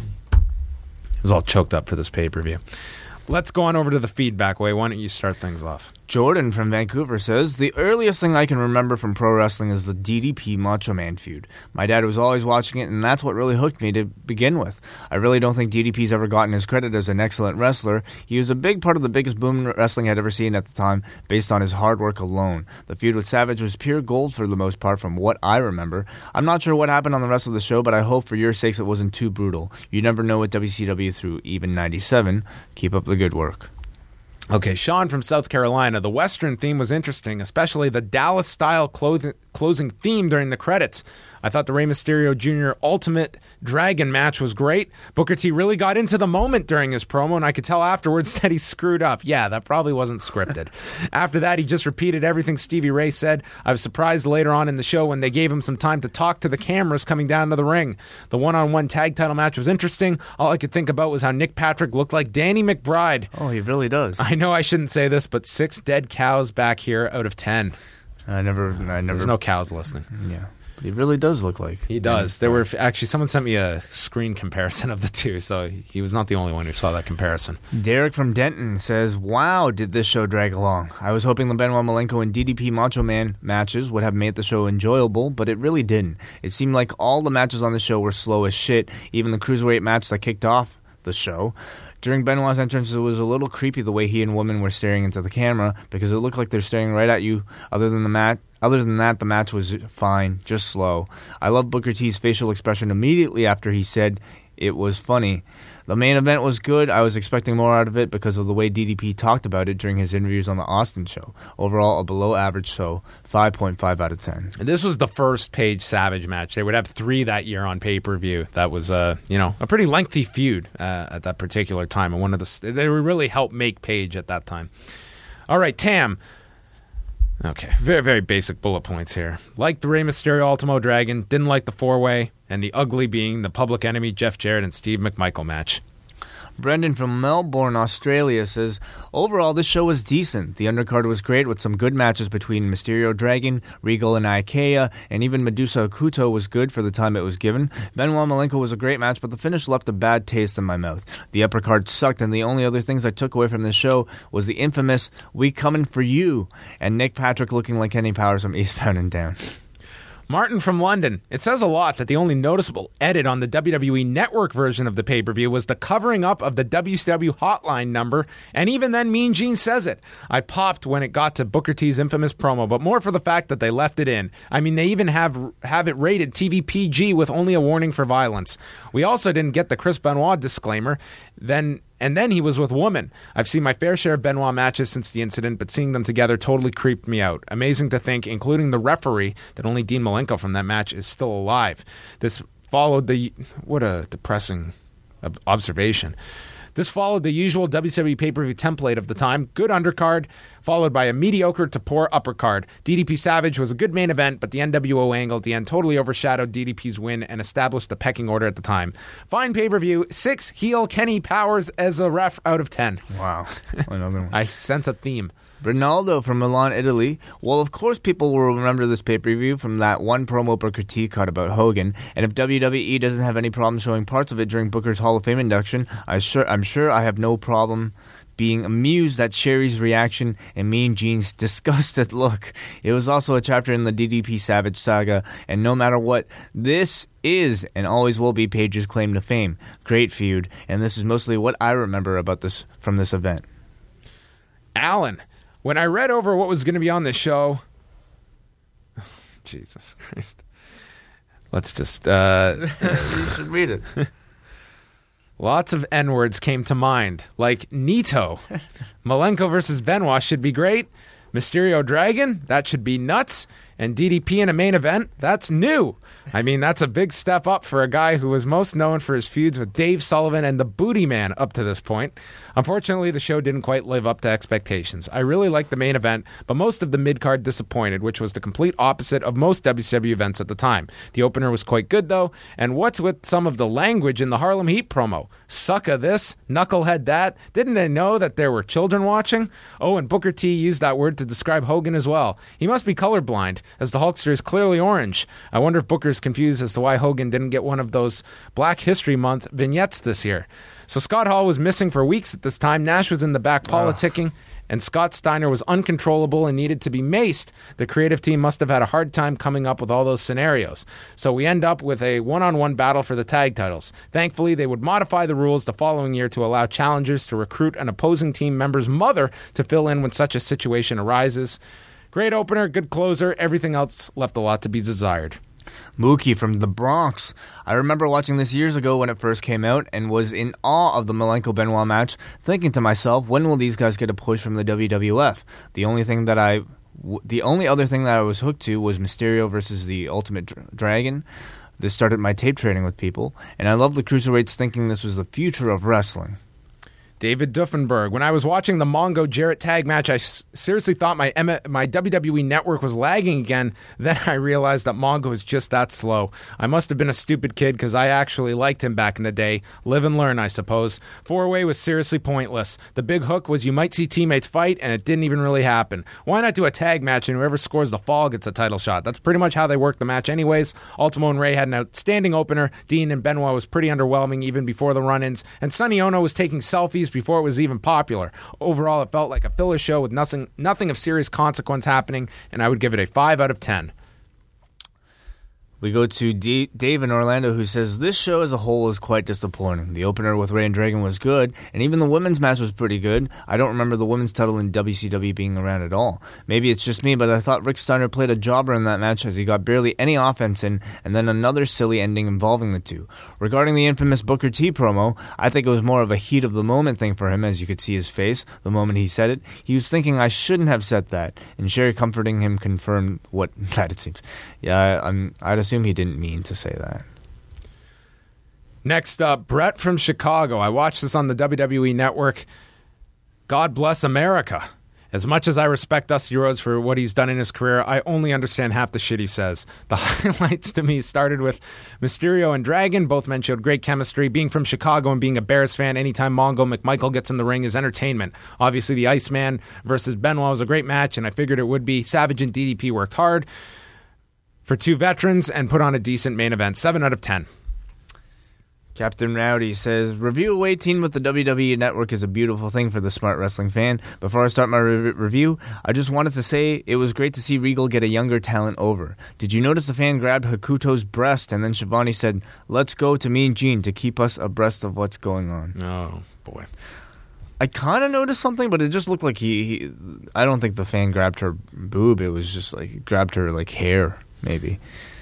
was all choked up for this pay-per-view. Let's go on over to the feedback. Way, why don't you start things off? Jordan from Vancouver says, the earliest thing I can remember from pro wrestling is the DDP Macho Man feud. My dad was always watching it, and that's what really hooked me to begin with. I really don't think DDP's ever gotten his credit as an excellent wrestler. He was a big part of the biggest boom wrestling I'd ever seen at the time, based on his hard work alone. The feud with Savage was pure gold for the most part from what I remember. I'm not sure what happened on the rest of the show, but I hope for your sakes it wasn't too brutal. You never know with WCW through even 97. Keep up the good work. Okay, Sean from South Carolina. The Western theme was interesting, especially the Dallas-style closing theme during the credits. I thought the Rey Mysterio Jr. Ultimate Dragon match was great. Booker T really got into the moment during his promo, and I could tell afterwards that he screwed up. Yeah, that probably wasn't scripted. After that, he just repeated everything Stevie Ray said. I was surprised later on in the show when they gave him some time to talk to the cameras coming down to the ring. The one-on-one tag title match was interesting. All I could think about was how Nick Patrick looked like Danny McBride. Oh, he really does. I know I shouldn't say this, but 6 dead cows back here out of 10. I never. There's no cows listening. Yeah. But he really does look like. He does. There were actually someone sent me a screen comparison of the two, so he was not the only one who saw that comparison. Derek from Denton says, "Wow, did this show drag along? I was hoping the Benoit Malenko and DDP Macho Man matches would have made the show enjoyable, but it really didn't. It seemed like all the matches on the show were slow as shit, even the Cruiserweight match that kicked off the show. During Benoit's entrance, it was a little creepy the way he and women were staring into the camera because it looked like they're staring right at you. Other than that, the match was fine, just slow. I love Booker T's facial expression immediately after he said it was funny. The main event was good. I was expecting more out of it because of the way DDP talked about it during his interviews on the Austin show. Overall, a below-average show, 5.5 out of 10. This was the first Page Savage match. They would have 3 that year on pay-per-view. That was a pretty lengthy feud at that particular time, and they really helped make Page at that time. All right, Tam. Okay, very, very basic bullet points here. Like the Rey Mysterio Ultimo Dragon, didn't like the 4-way, and the ugly being the Public Enemy Jeff Jarrett and Steve McMichael match. Brendan from Melbourne, Australia says, overall, this show was decent. The undercard was great with some good matches between Mysterio Dragon, Regal and Ikea, and even Medusa Akuto was good for the time it was given. Benoit Malenko was a great match, but the finish left a bad taste in my mouth. The upper card sucked, and the only other things I took away from this show was the infamous "We Comin' For You" and Nick Patrick looking like Kenny Powers from Eastbound and Down. Martin from London. It says a lot that the only noticeable edit on the WWE Network version of the pay-per-view was the covering up of the WCW hotline number, and even then Mean Gene says it. I popped when it got to Booker T's infamous promo, but more for the fact that they left it in. I mean, they even have it rated TV PG with only a warning for violence. We also didn't get the Chris Benoit disclaimer, and then he was with woman. I've seen my fair share of Benoit matches since the incident, but seeing them together totally creeped me out. Amazing to think, including the referee, that only Dean Malenko from that match is still alive. This followed what a depressing observation. This followed the usual WCW pay-per-view template of the time. Good undercard, followed by a mediocre to poor uppercard. DDP Savage was a good main event, but the NWO angle at the end totally overshadowed DDP's win and established the pecking order at the time. Fine pay-per-view, 6 heel Kenny Powers as a ref out of 10. Wow. Another one. I sense a theme. Ronaldo from Milan, Italy. Well, of course people will remember this pay-per-view from that one promo Booker T cut about Hogan, and if WWE doesn't have any problem showing parts of it during Booker's Hall of Fame induction, I'm sure I have no problem being amused at Sherry's reaction and Mean Gene's disgusted look. It was also a chapter in the DDP Savage saga, and no matter what, this is and always will be Paige's claim to fame. Great feud, and this is mostly what I remember about this from this event. Alan. When I read over what was going to be on this show, Jesus Christ. Let's just... You should read it. Lots of N-words came to mind, like Nito. Malenko versus Benoit should be great. Mysterio Dragon, that should be nuts. And DDP in a main event, that's new. I mean, that's a big step up for a guy who was most known for his feuds with Dave Sullivan and the Booty Man up to this point. Unfortunately, the show didn't quite live up to expectations. I really liked the main event, but most of the mid-card disappointed, which was the complete opposite of most WCW events at the time. The opener was quite good, though, and what's with some of the language in the Harlem Heat promo? Sucka this, knucklehead that. Didn't they know that there were children watching? Oh, and Booker T used that word to describe Hogan as well. He must be colorblind, as the Hulkster is clearly orange. I wonder if Booker's confused as to why Hogan didn't get one of those Black History Month vignettes this year. So Scott Hall was missing for weeks at this time. Nash was in the back politicking, and Scott Steiner was uncontrollable and needed to be maced. The creative team must have had a hard time coming up with all those scenarios. So we end up with a one-on-one battle for the tag titles. Thankfully, they would modify the rules the following year to allow challengers to recruit an opposing team member's mother to fill in when such a situation arises. Great opener, good closer. Everything else left a lot to be desired. Mookie from the Bronx. I remember watching this years ago when it first came out and was in awe of the Malenko-Benoit match, thinking to myself, when will these guys get a push from the WWF? The only other thing that I was hooked to was Mysterio versus the Ultimate Dragon. This started my tape trading with people, and I loved the Cruiserweights thinking this was the future of wrestling. David Duffenberg. When I was watching the Mongo Jarrett tag match, I seriously thought my WWE network was lagging again. Then I realized that Mongo is just that slow. I must have been a stupid kid because I actually liked him back in the day. Live and learn, I suppose. Four-way was seriously pointless. The big hook was you might see teammates fight, and it didn't even really happen. Why not do a tag match and whoever scores the fall gets a title shot? That's pretty much how they worked the match anyways. Ultimo and Ray had an outstanding opener. Dean and Benoit was pretty underwhelming even before the run-ins. And Sonny Ono was taking selfies before it was even popular. Overall, it felt like a filler show with nothing of serious consequence happening, and I would give it a 5 out of 10. We go to Dave in Orlando, who says, this show as a whole is quite disappointing. The opener with Ray and Dragon was good, and even the women's match was pretty good. I don't remember the women's title in WCW being around at all. Maybe it's just me, but I thought Rick Steiner played a jobber in that match as he got barely any offense in, and then another silly ending involving the two. Regarding the infamous Booker T promo, I think it was more of a heat of the moment thing for him, as you could see his face the moment he said it. He was thinking, I shouldn't have said that, and Sherry comforting him confirmed what that it seems. Yeah, I'd assume he didn't mean to say that. Next up, Brett from Chicago. I watched this on the WWE Network. God bless America. As much as I respect Dusty Rhodes for what he's done in his career, I only understand half the shit he says. The highlights to me started with Mysterio and Dragon. Both men showed great chemistry. Being from Chicago and being a Bears fan, anytime Mongo McMichael gets in the ring is entertainment. Obviously, the Iceman versus Benoit was a great match, and I figured it would be. Savage and DDP worked hard for two veterans and put on a decent main event. 7 out of 10. Captain Rowdy says, review away team with the WWE Network is a beautiful thing for the smart wrestling fan. Before I start my review, I just wanted to say it was great to see Regal get a younger talent over. Did you notice the fan grabbed Hakuto's breast and then Shivani said, let's go to Mean Gene to keep us abreast of what's going on? Oh, boy. I kind of noticed something, but it just looked like he I don't think the fan grabbed her boob. It was just like, grabbed her like hair, maybe.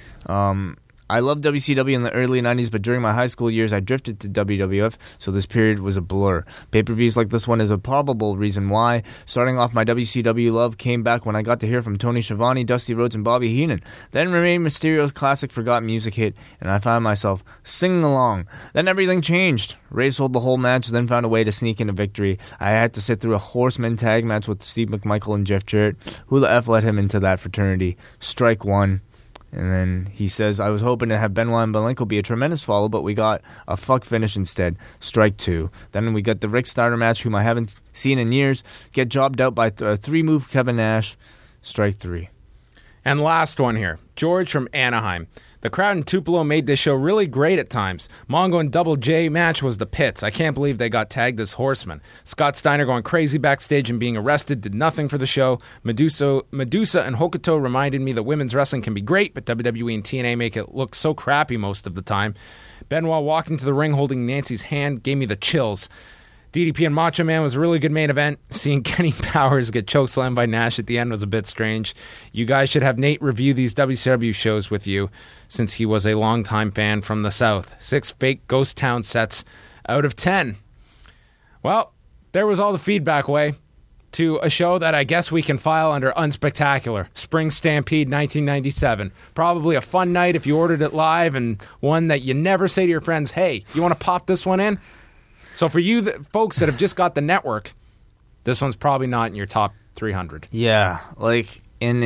I loved WCW in the early 90s, but during my high school years, I drifted to WWF, so this period was a blur. Pay-per-views like this one is a probable reason why. Starting off, my WCW love came back when I got to hear from Tony Schiavone, Dusty Rhodes, and Bobby Heenan. Then Rey Mysterio's classic Forgotten Music hit, and I found myself singing along. Then everything changed. Ray sold the whole match, then found a way to sneak in a victory. I had to sit through a Horseman tag match with Steve McMichael and Jeff Jarrett. Who the F let him into that fraternity? Strike one. And then he says, I was hoping to have Benoit and Malenko be a tremendous follow, but we got a fuck finish instead. Strike two. Then we got the Rick Steiner match, whom I haven't seen in years, get jobbed out by a three-move Kevin Nash. Strike three. And last one here. George from Anaheim. The crowd in Tupelo made this show really great at times. Mongo and Double J match was the pits. I can't believe they got tagged as horsemen. Scott Steiner going crazy backstage and being arrested did nothing for the show. Medusa and Hokuto reminded me that women's wrestling can be great, but WWE and TNA make it look so crappy most of the time. Benoit walking to the ring holding Nancy's hand gave me the chills. DDP and Macho Man was a really good main event. Seeing Kenny Powers get chokeslammed by Nash at the end was a bit strange. You guys should have Nate review these WCW shows with you, since he was a longtime fan from the South. 6 fake Ghost Town sets out of 10. Well, there was all the feedback way to a show that I guess we can file under unspectacular. Spring Stampede 1997. Probably a fun night if you ordered it live, and one that you never say to your friends, hey, you want to pop this one in? So for you folks that have just got the network, this one's probably not in your top 300. Yeah, and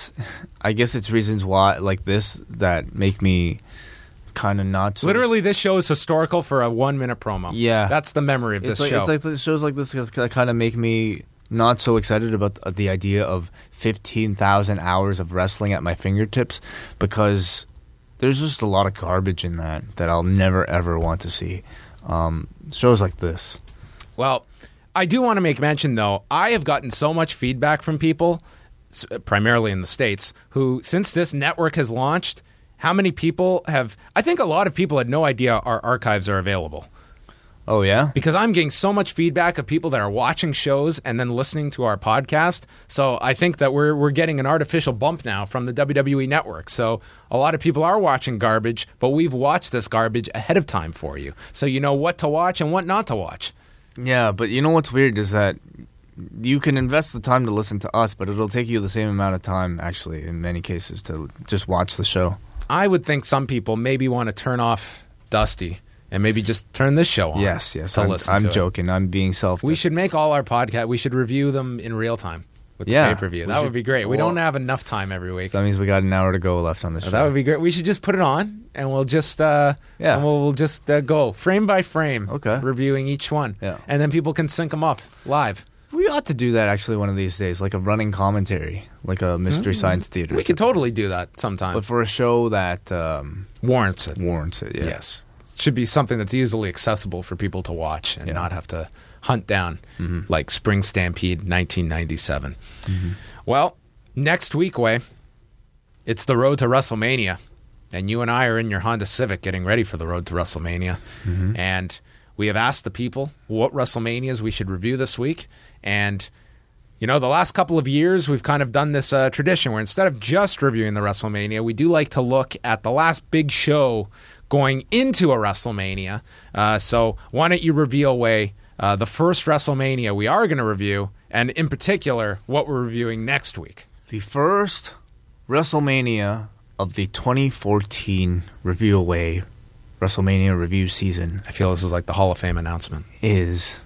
I guess it's reasons why, like this, that make me kind of not so... Literally, this show is historical for a 1-minute promo. Yeah. That's the memory of this show. It's like the shows like this that kind of make me not so excited about the idea of 15,000 hours of wrestling at my fingertips, because there's just a lot of garbage in that I'll never, ever want to see. Shows like this. Well, I do want to make mention, though, I have gotten so much feedback from people, primarily in the States, who, since this network has launched, how many people have... I think a lot of people had no idea our archives are available. Oh, yeah? Because I'm getting so much feedback of people that are watching shows and then listening to our podcast. So I think that we're getting an artificial bump now from the WWE Network. So a lot of people are watching garbage, but we've watched this garbage ahead of time for you. So you know what to watch and what not to watch. Yeah, but you know what's weird is that you can invest the time to listen to us, but it'll take you the same amount of time, actually, in many cases, to just watch the show. I would think some people maybe want to turn off Dusty and maybe just turn this show on. Yes. I'm joking. I'm being We should make all our podcasts. We should review them in real time with the pay-per-view. That would be great. We don't have enough time every week. That means we got an hour to go left on the show. That would be great. We should just put it on, and we'll just we'll just go frame by frame, reviewing each one, and then people can sync them off live. We ought to do that actually one of these days, like a running commentary, like a Mystery Science Theater. We could totally do that sometime, but for a show that warrants it. Yeah. Yes. Should be something that's easily accessible for people to watch and not have to hunt down, like Spring Stampede 1997. Well, next week, it's the road to WrestleMania, and you and I are in your Honda Civic getting ready for the road to WrestleMania, and we have asked the people what WrestleManias we should review this week, and you know, the last couple of years, we've kind of done this tradition where instead of just reviewing the WrestleMania, we do like to look at the last big show going into a WrestleMania. So why don't you reveal, the first WrestleMania we are going to review, and in particular, what we're reviewing next week. The first WrestleMania of the 2014 Review Away WrestleMania review season. I feel this is like the Hall of Fame announcement. Is...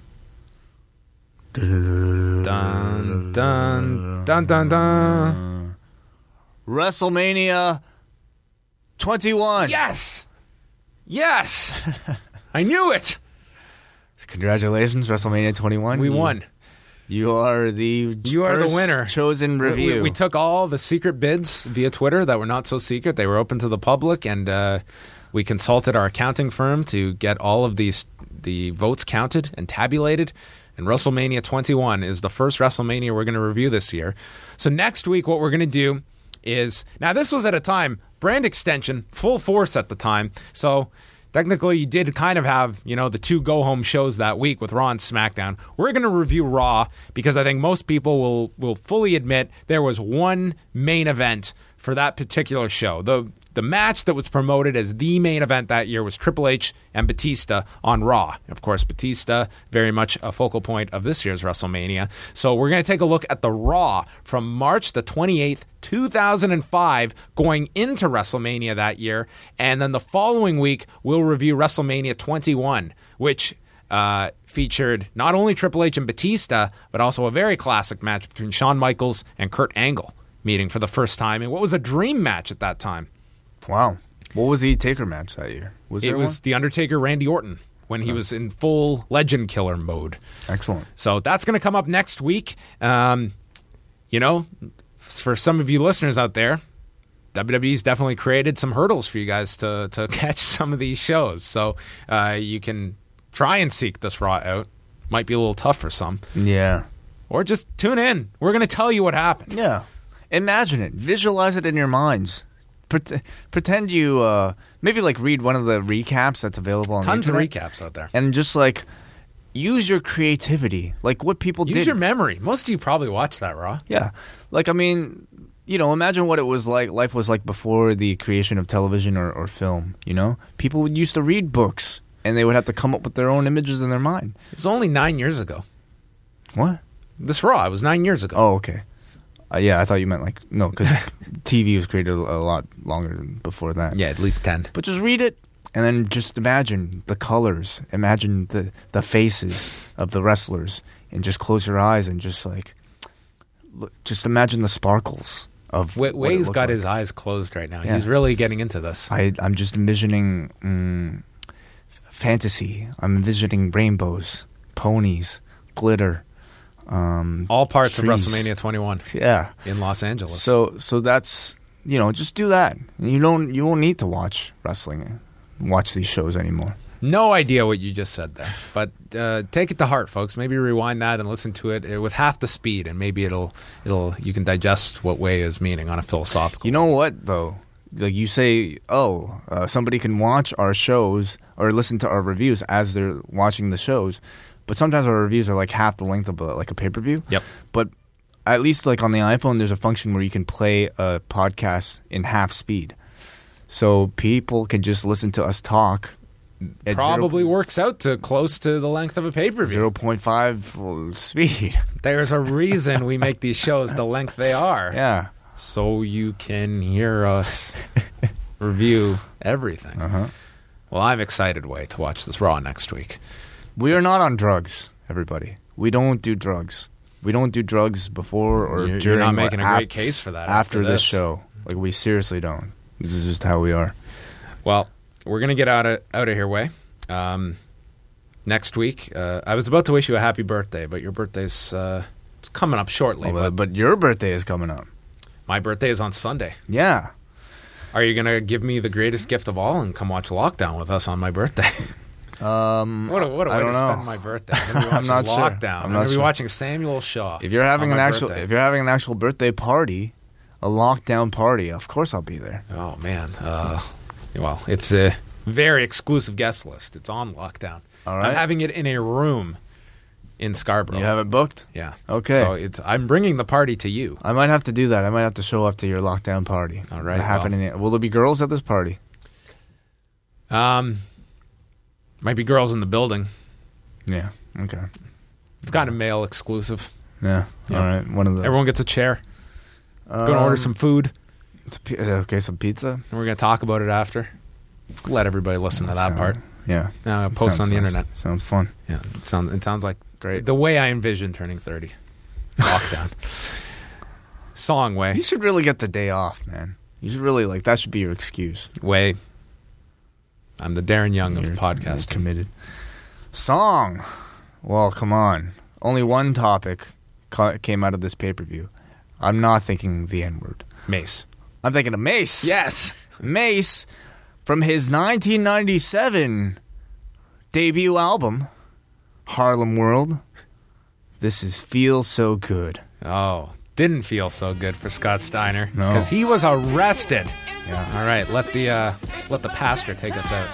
Dun, dun, dun, dun, dun. WrestleMania 21. Yes! Yes! I knew it! Congratulations, WrestleMania 21. We won. You are the winner. Chosen review. We took all the secret bids via Twitter that were not so secret. They were open to the public, and We consulted our accounting firm to get all of the votes counted and tabulated. And WrestleMania 21 is the first WrestleMania we're going to review this year. So next week, what we're going to do is, now this was at a time, brand extension, full force at the time. So technically you did kind of have, the 2 go-home shows that week with Raw and SmackDown. We're going to review Raw because I think most people will fully admit there was one main event for that particular show. The match that was promoted as the main event that year was Triple H and Batista on Raw. Of course, Batista, very much a focal point of this year's WrestleMania. So we're going to take a look at the Raw from March the 28th, 2005, going into WrestleMania that year. And then the following week, we'll review WrestleMania 21, which featured not only Triple H and Batista, but also a very classic match between Shawn Michaels and Kurt Angle meeting for the first time. And what was a dream match at that time? Wow. What was the Taker match that year? It was The Undertaker, Randy Orton, when he was in full legend killer mode. Excellent. So that's going to come up next week. For some of you listeners out there, WWE's definitely created some hurdles for you guys to catch some of these shows. So you can try and seek this Raw out. Might be a little tough for some. Yeah. Or just tune in. We're going to tell you what happened. Yeah. Imagine it. Visualize it in your minds. Pretend you maybe read one of the recaps that's available on Tons the internet. of recaps out there. And just use your creativity. Like what people did. Use your memory. Most of you probably watched that Raw. Yeah. Imagine what it was like, life was like before the creation of television or film, People used to read books and they would have to come up with their own images in their mind. It was only 9 years ago. What? This Raw, it was 9 years ago. Oh, okay. Yeah, I thought you meant no, because TV was created a lot longer than before that. Yeah, at least 10. But just read it, and then just imagine the colors, imagine the faces of the wrestlers, and just close your eyes and just just imagine the sparkles of. Way's got his eyes closed right now. Yeah. He's really getting into this. I'm just envisioning fantasy. I'm envisioning rainbows, ponies, glitter. All parts trees. of WrestleMania 21. Yeah, in Los Angeles. So that's just do that. You won't need to watch wrestling, watch these shows anymore. No idea what you just said there, but take it to heart, folks. Maybe rewind that and listen to it with half the speed, and maybe you can digest what Way is meaning on a philosophical. You know what though? You say, somebody can watch our shows or listen to our reviews as they're watching the shows. But sometimes our reviews are half the length of a pay-per-view. Yep. But at least on the iPhone, there's a function where you can play a podcast in half speed. So people can just listen to us talk. Probably works out to close to the length of a pay-per-view. 0.5 speed. There's a reason we make these shows the length they are. Yeah. So you can hear us review everything. Uh-huh. Well, I'm excited, Way, to watch this Raw next week. We are not on drugs, everybody. We don't do drugs. We don't do drugs before or during. You're not making a great case for that after this show. We seriously don't. This is just how we are. Well, we're going to get out of here, Way. Next week, I was about to wish you a happy birthday, but your birthday's it's coming up shortly. But your birthday is coming up. My birthday is on Sunday. Yeah. Are you going to give me the greatest gift of all and come watch Lockdown with us on my birthday? What a way to spend my birthday. I'm not Lockdown. I'm going to be watching Samuel Shaw. If you're having an actual birthday party, a lockdown party, of course I'll be there. Oh man. Well, it's a very exclusive guest list. It's on Lockdown. All right. I'm having it in a room in Scarborough. You have it booked? Yeah. Okay. So I'm bringing the party to you. I might have to do that. I might have to show up to your lockdown party. All right. Will there be girls at this party? Might be girls in the building. Yeah. Okay. It's kind of male exclusive. Yeah. All right. One of those. Everyone gets a chair. Going to order some food. Some pizza. And we're going to talk about it after. Let everybody listen to that part. Yeah. Now I'll post on the internet. Sounds fun. Yeah. It sounds like great. The way I envision turning 30. Lockdown. Song, Way. You should really get the day off, man. You should really that should be your excuse. Way. I'm the Darren Young of podcasting. Committed. Song. Well, come on. Only one topic came out of this pay-per-view. I'm not thinking the N-word. Mace. I'm thinking of Mace. Yes. Mace from his 1997 debut album, Harlem World. This is Feel So Good. Oh, didn't feel so good for Scott Steiner No. because he was arrested. Yeah. All right, let the pastor take us out.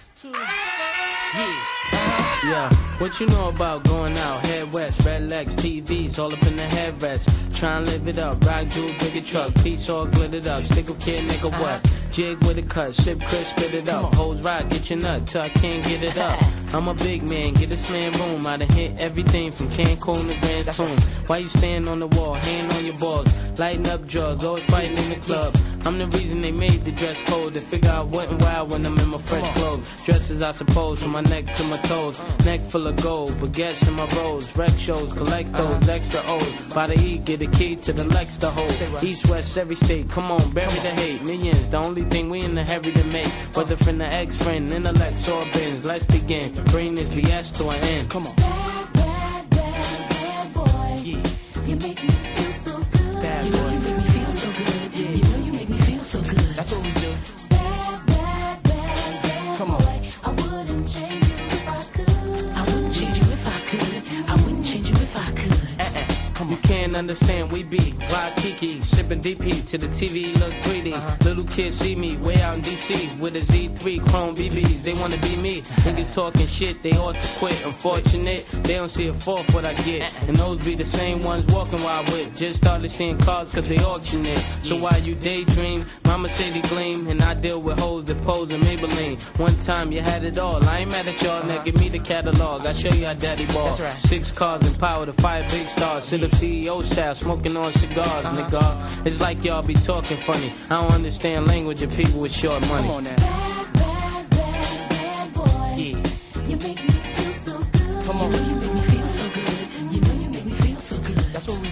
Yeah, what you know about going out? Head west, red legs, TVs, all up in the headrest. Try and live it up, rock jewel, bigger truck, piece all glittered up. Stick a kid, nigga, what? Jig with a cut, sip crisp, spit it up. Hoes rock, get your nut till I can't get it up. I'm a big man, get a slam room. I done hit everything from Cancun to Grand Tune. Why you stand on the wall, hand on your balls, lighting up drugs, always fighting in the club. I'm the reason they made the dress code. To figure out what and why when I'm in my fresh clothes. Dresses, I suppose, from my neck to my toes. Neck full of gold, baguettes in my rolls. Rec shows, collect those extra O's. By the E, get a key to the Lex to hold. East, west, every state, come on, bury the hate. Millions, the only thing we in the hurry to make. Whether from the ex-friend, intellect, or bins. Let's begin, bring this BS to an end. Come on. Bad, bad, bad, bad boy. You make me feel so good. Bad You boy. know you make me feel so good. You know you make me feel so good. That's what we do. Bad, bad, bad, bad Come on. boy. I wouldn't change you if I could. I wouldn't change you if I could. I wouldn't change you if I could. You can't understand, we be Rock Kiki, sipping DP to the TV look greedy. Little kids see me way out in DC with a Z3 Chrome BBs. They wanna be me. Niggas talking shit, they ought to quit. Unfortunate, they don't see a fourth what I get. And those be the same ones walking while I whip. Just started seeing cars cause they auction it. So while you daydream, mama say they gleam. And I deal with hoes that pose in Maybelline. One time you had it all. I ain't mad at y'all, now give me the catalog. I show you how daddy ball. 6 cars and power to 5 big stars. Sit up CEO style, smoking on cigars, nigga. It's like y'all be talking funny. I don't understand language of people with short money. Bad, bad, bad, bad boy. You make me feel so good. Come on. You know you make me feel so good. You know you make me feel so good. That's what we